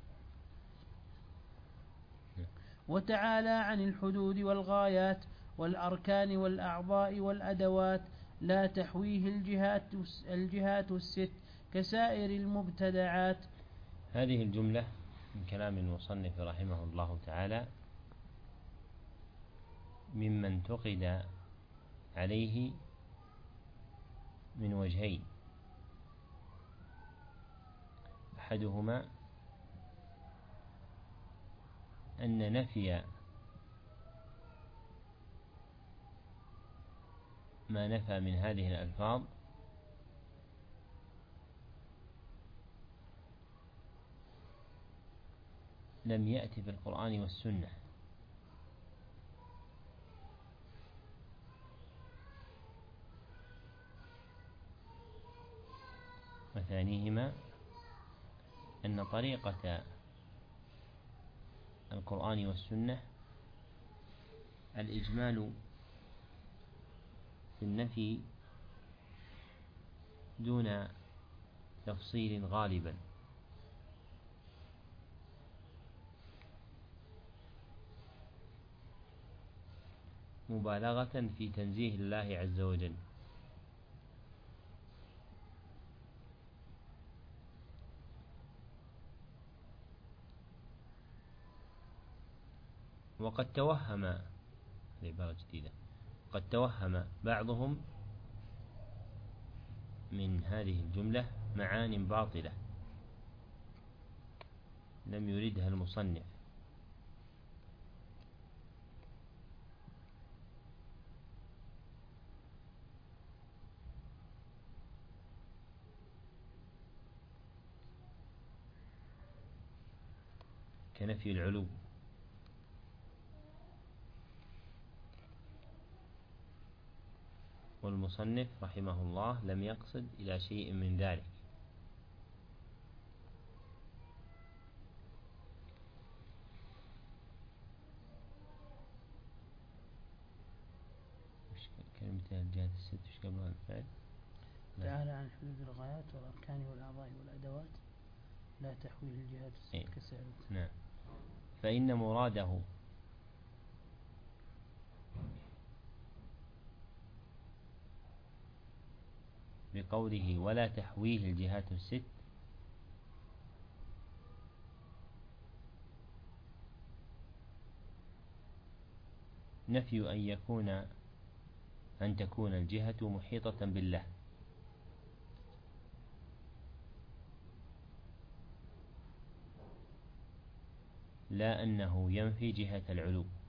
B: وتعالى عن الحدود والغايات والأركان والأعضاء والأدوات، لا تحويه الجهات الجهات الست كسائر المبتدعات.
A: هذه الجملة من كلام المصنف رحمه الله تعالى مما انتقد عليه من وجهين: أحدهما أن نفي ما نفى من هذه الألفاظ لم يأتي في القرآن والسنة، وثانيهما أن طريقة القرآن والسنة الإجمال في النفي دون تفصيل غالبا، مبالغة في تنزيه الله عز وجل. وقد توهم عبارة جديدة قد توهم بعضهم من هذه الجملة معان باطلة لم يردها المصنف، كنفي العلو. والمصنف رحمه الله لم يقصد إلى شيء من ذلك. كلمة الجهات الست وش قبلها الفعل؟
B: تعالى عن حدود الغايات والأركان والأعضاء والأدوات، لا تحويه الجهات الست
A: إيه؟
B: كسائر.
A: نعم. فإن مراده بقوله ولا تحويه الجهات الست نفي أن يكون أن تكون الجهة محيطة بالله، لا أنه ينفي جهة العلو.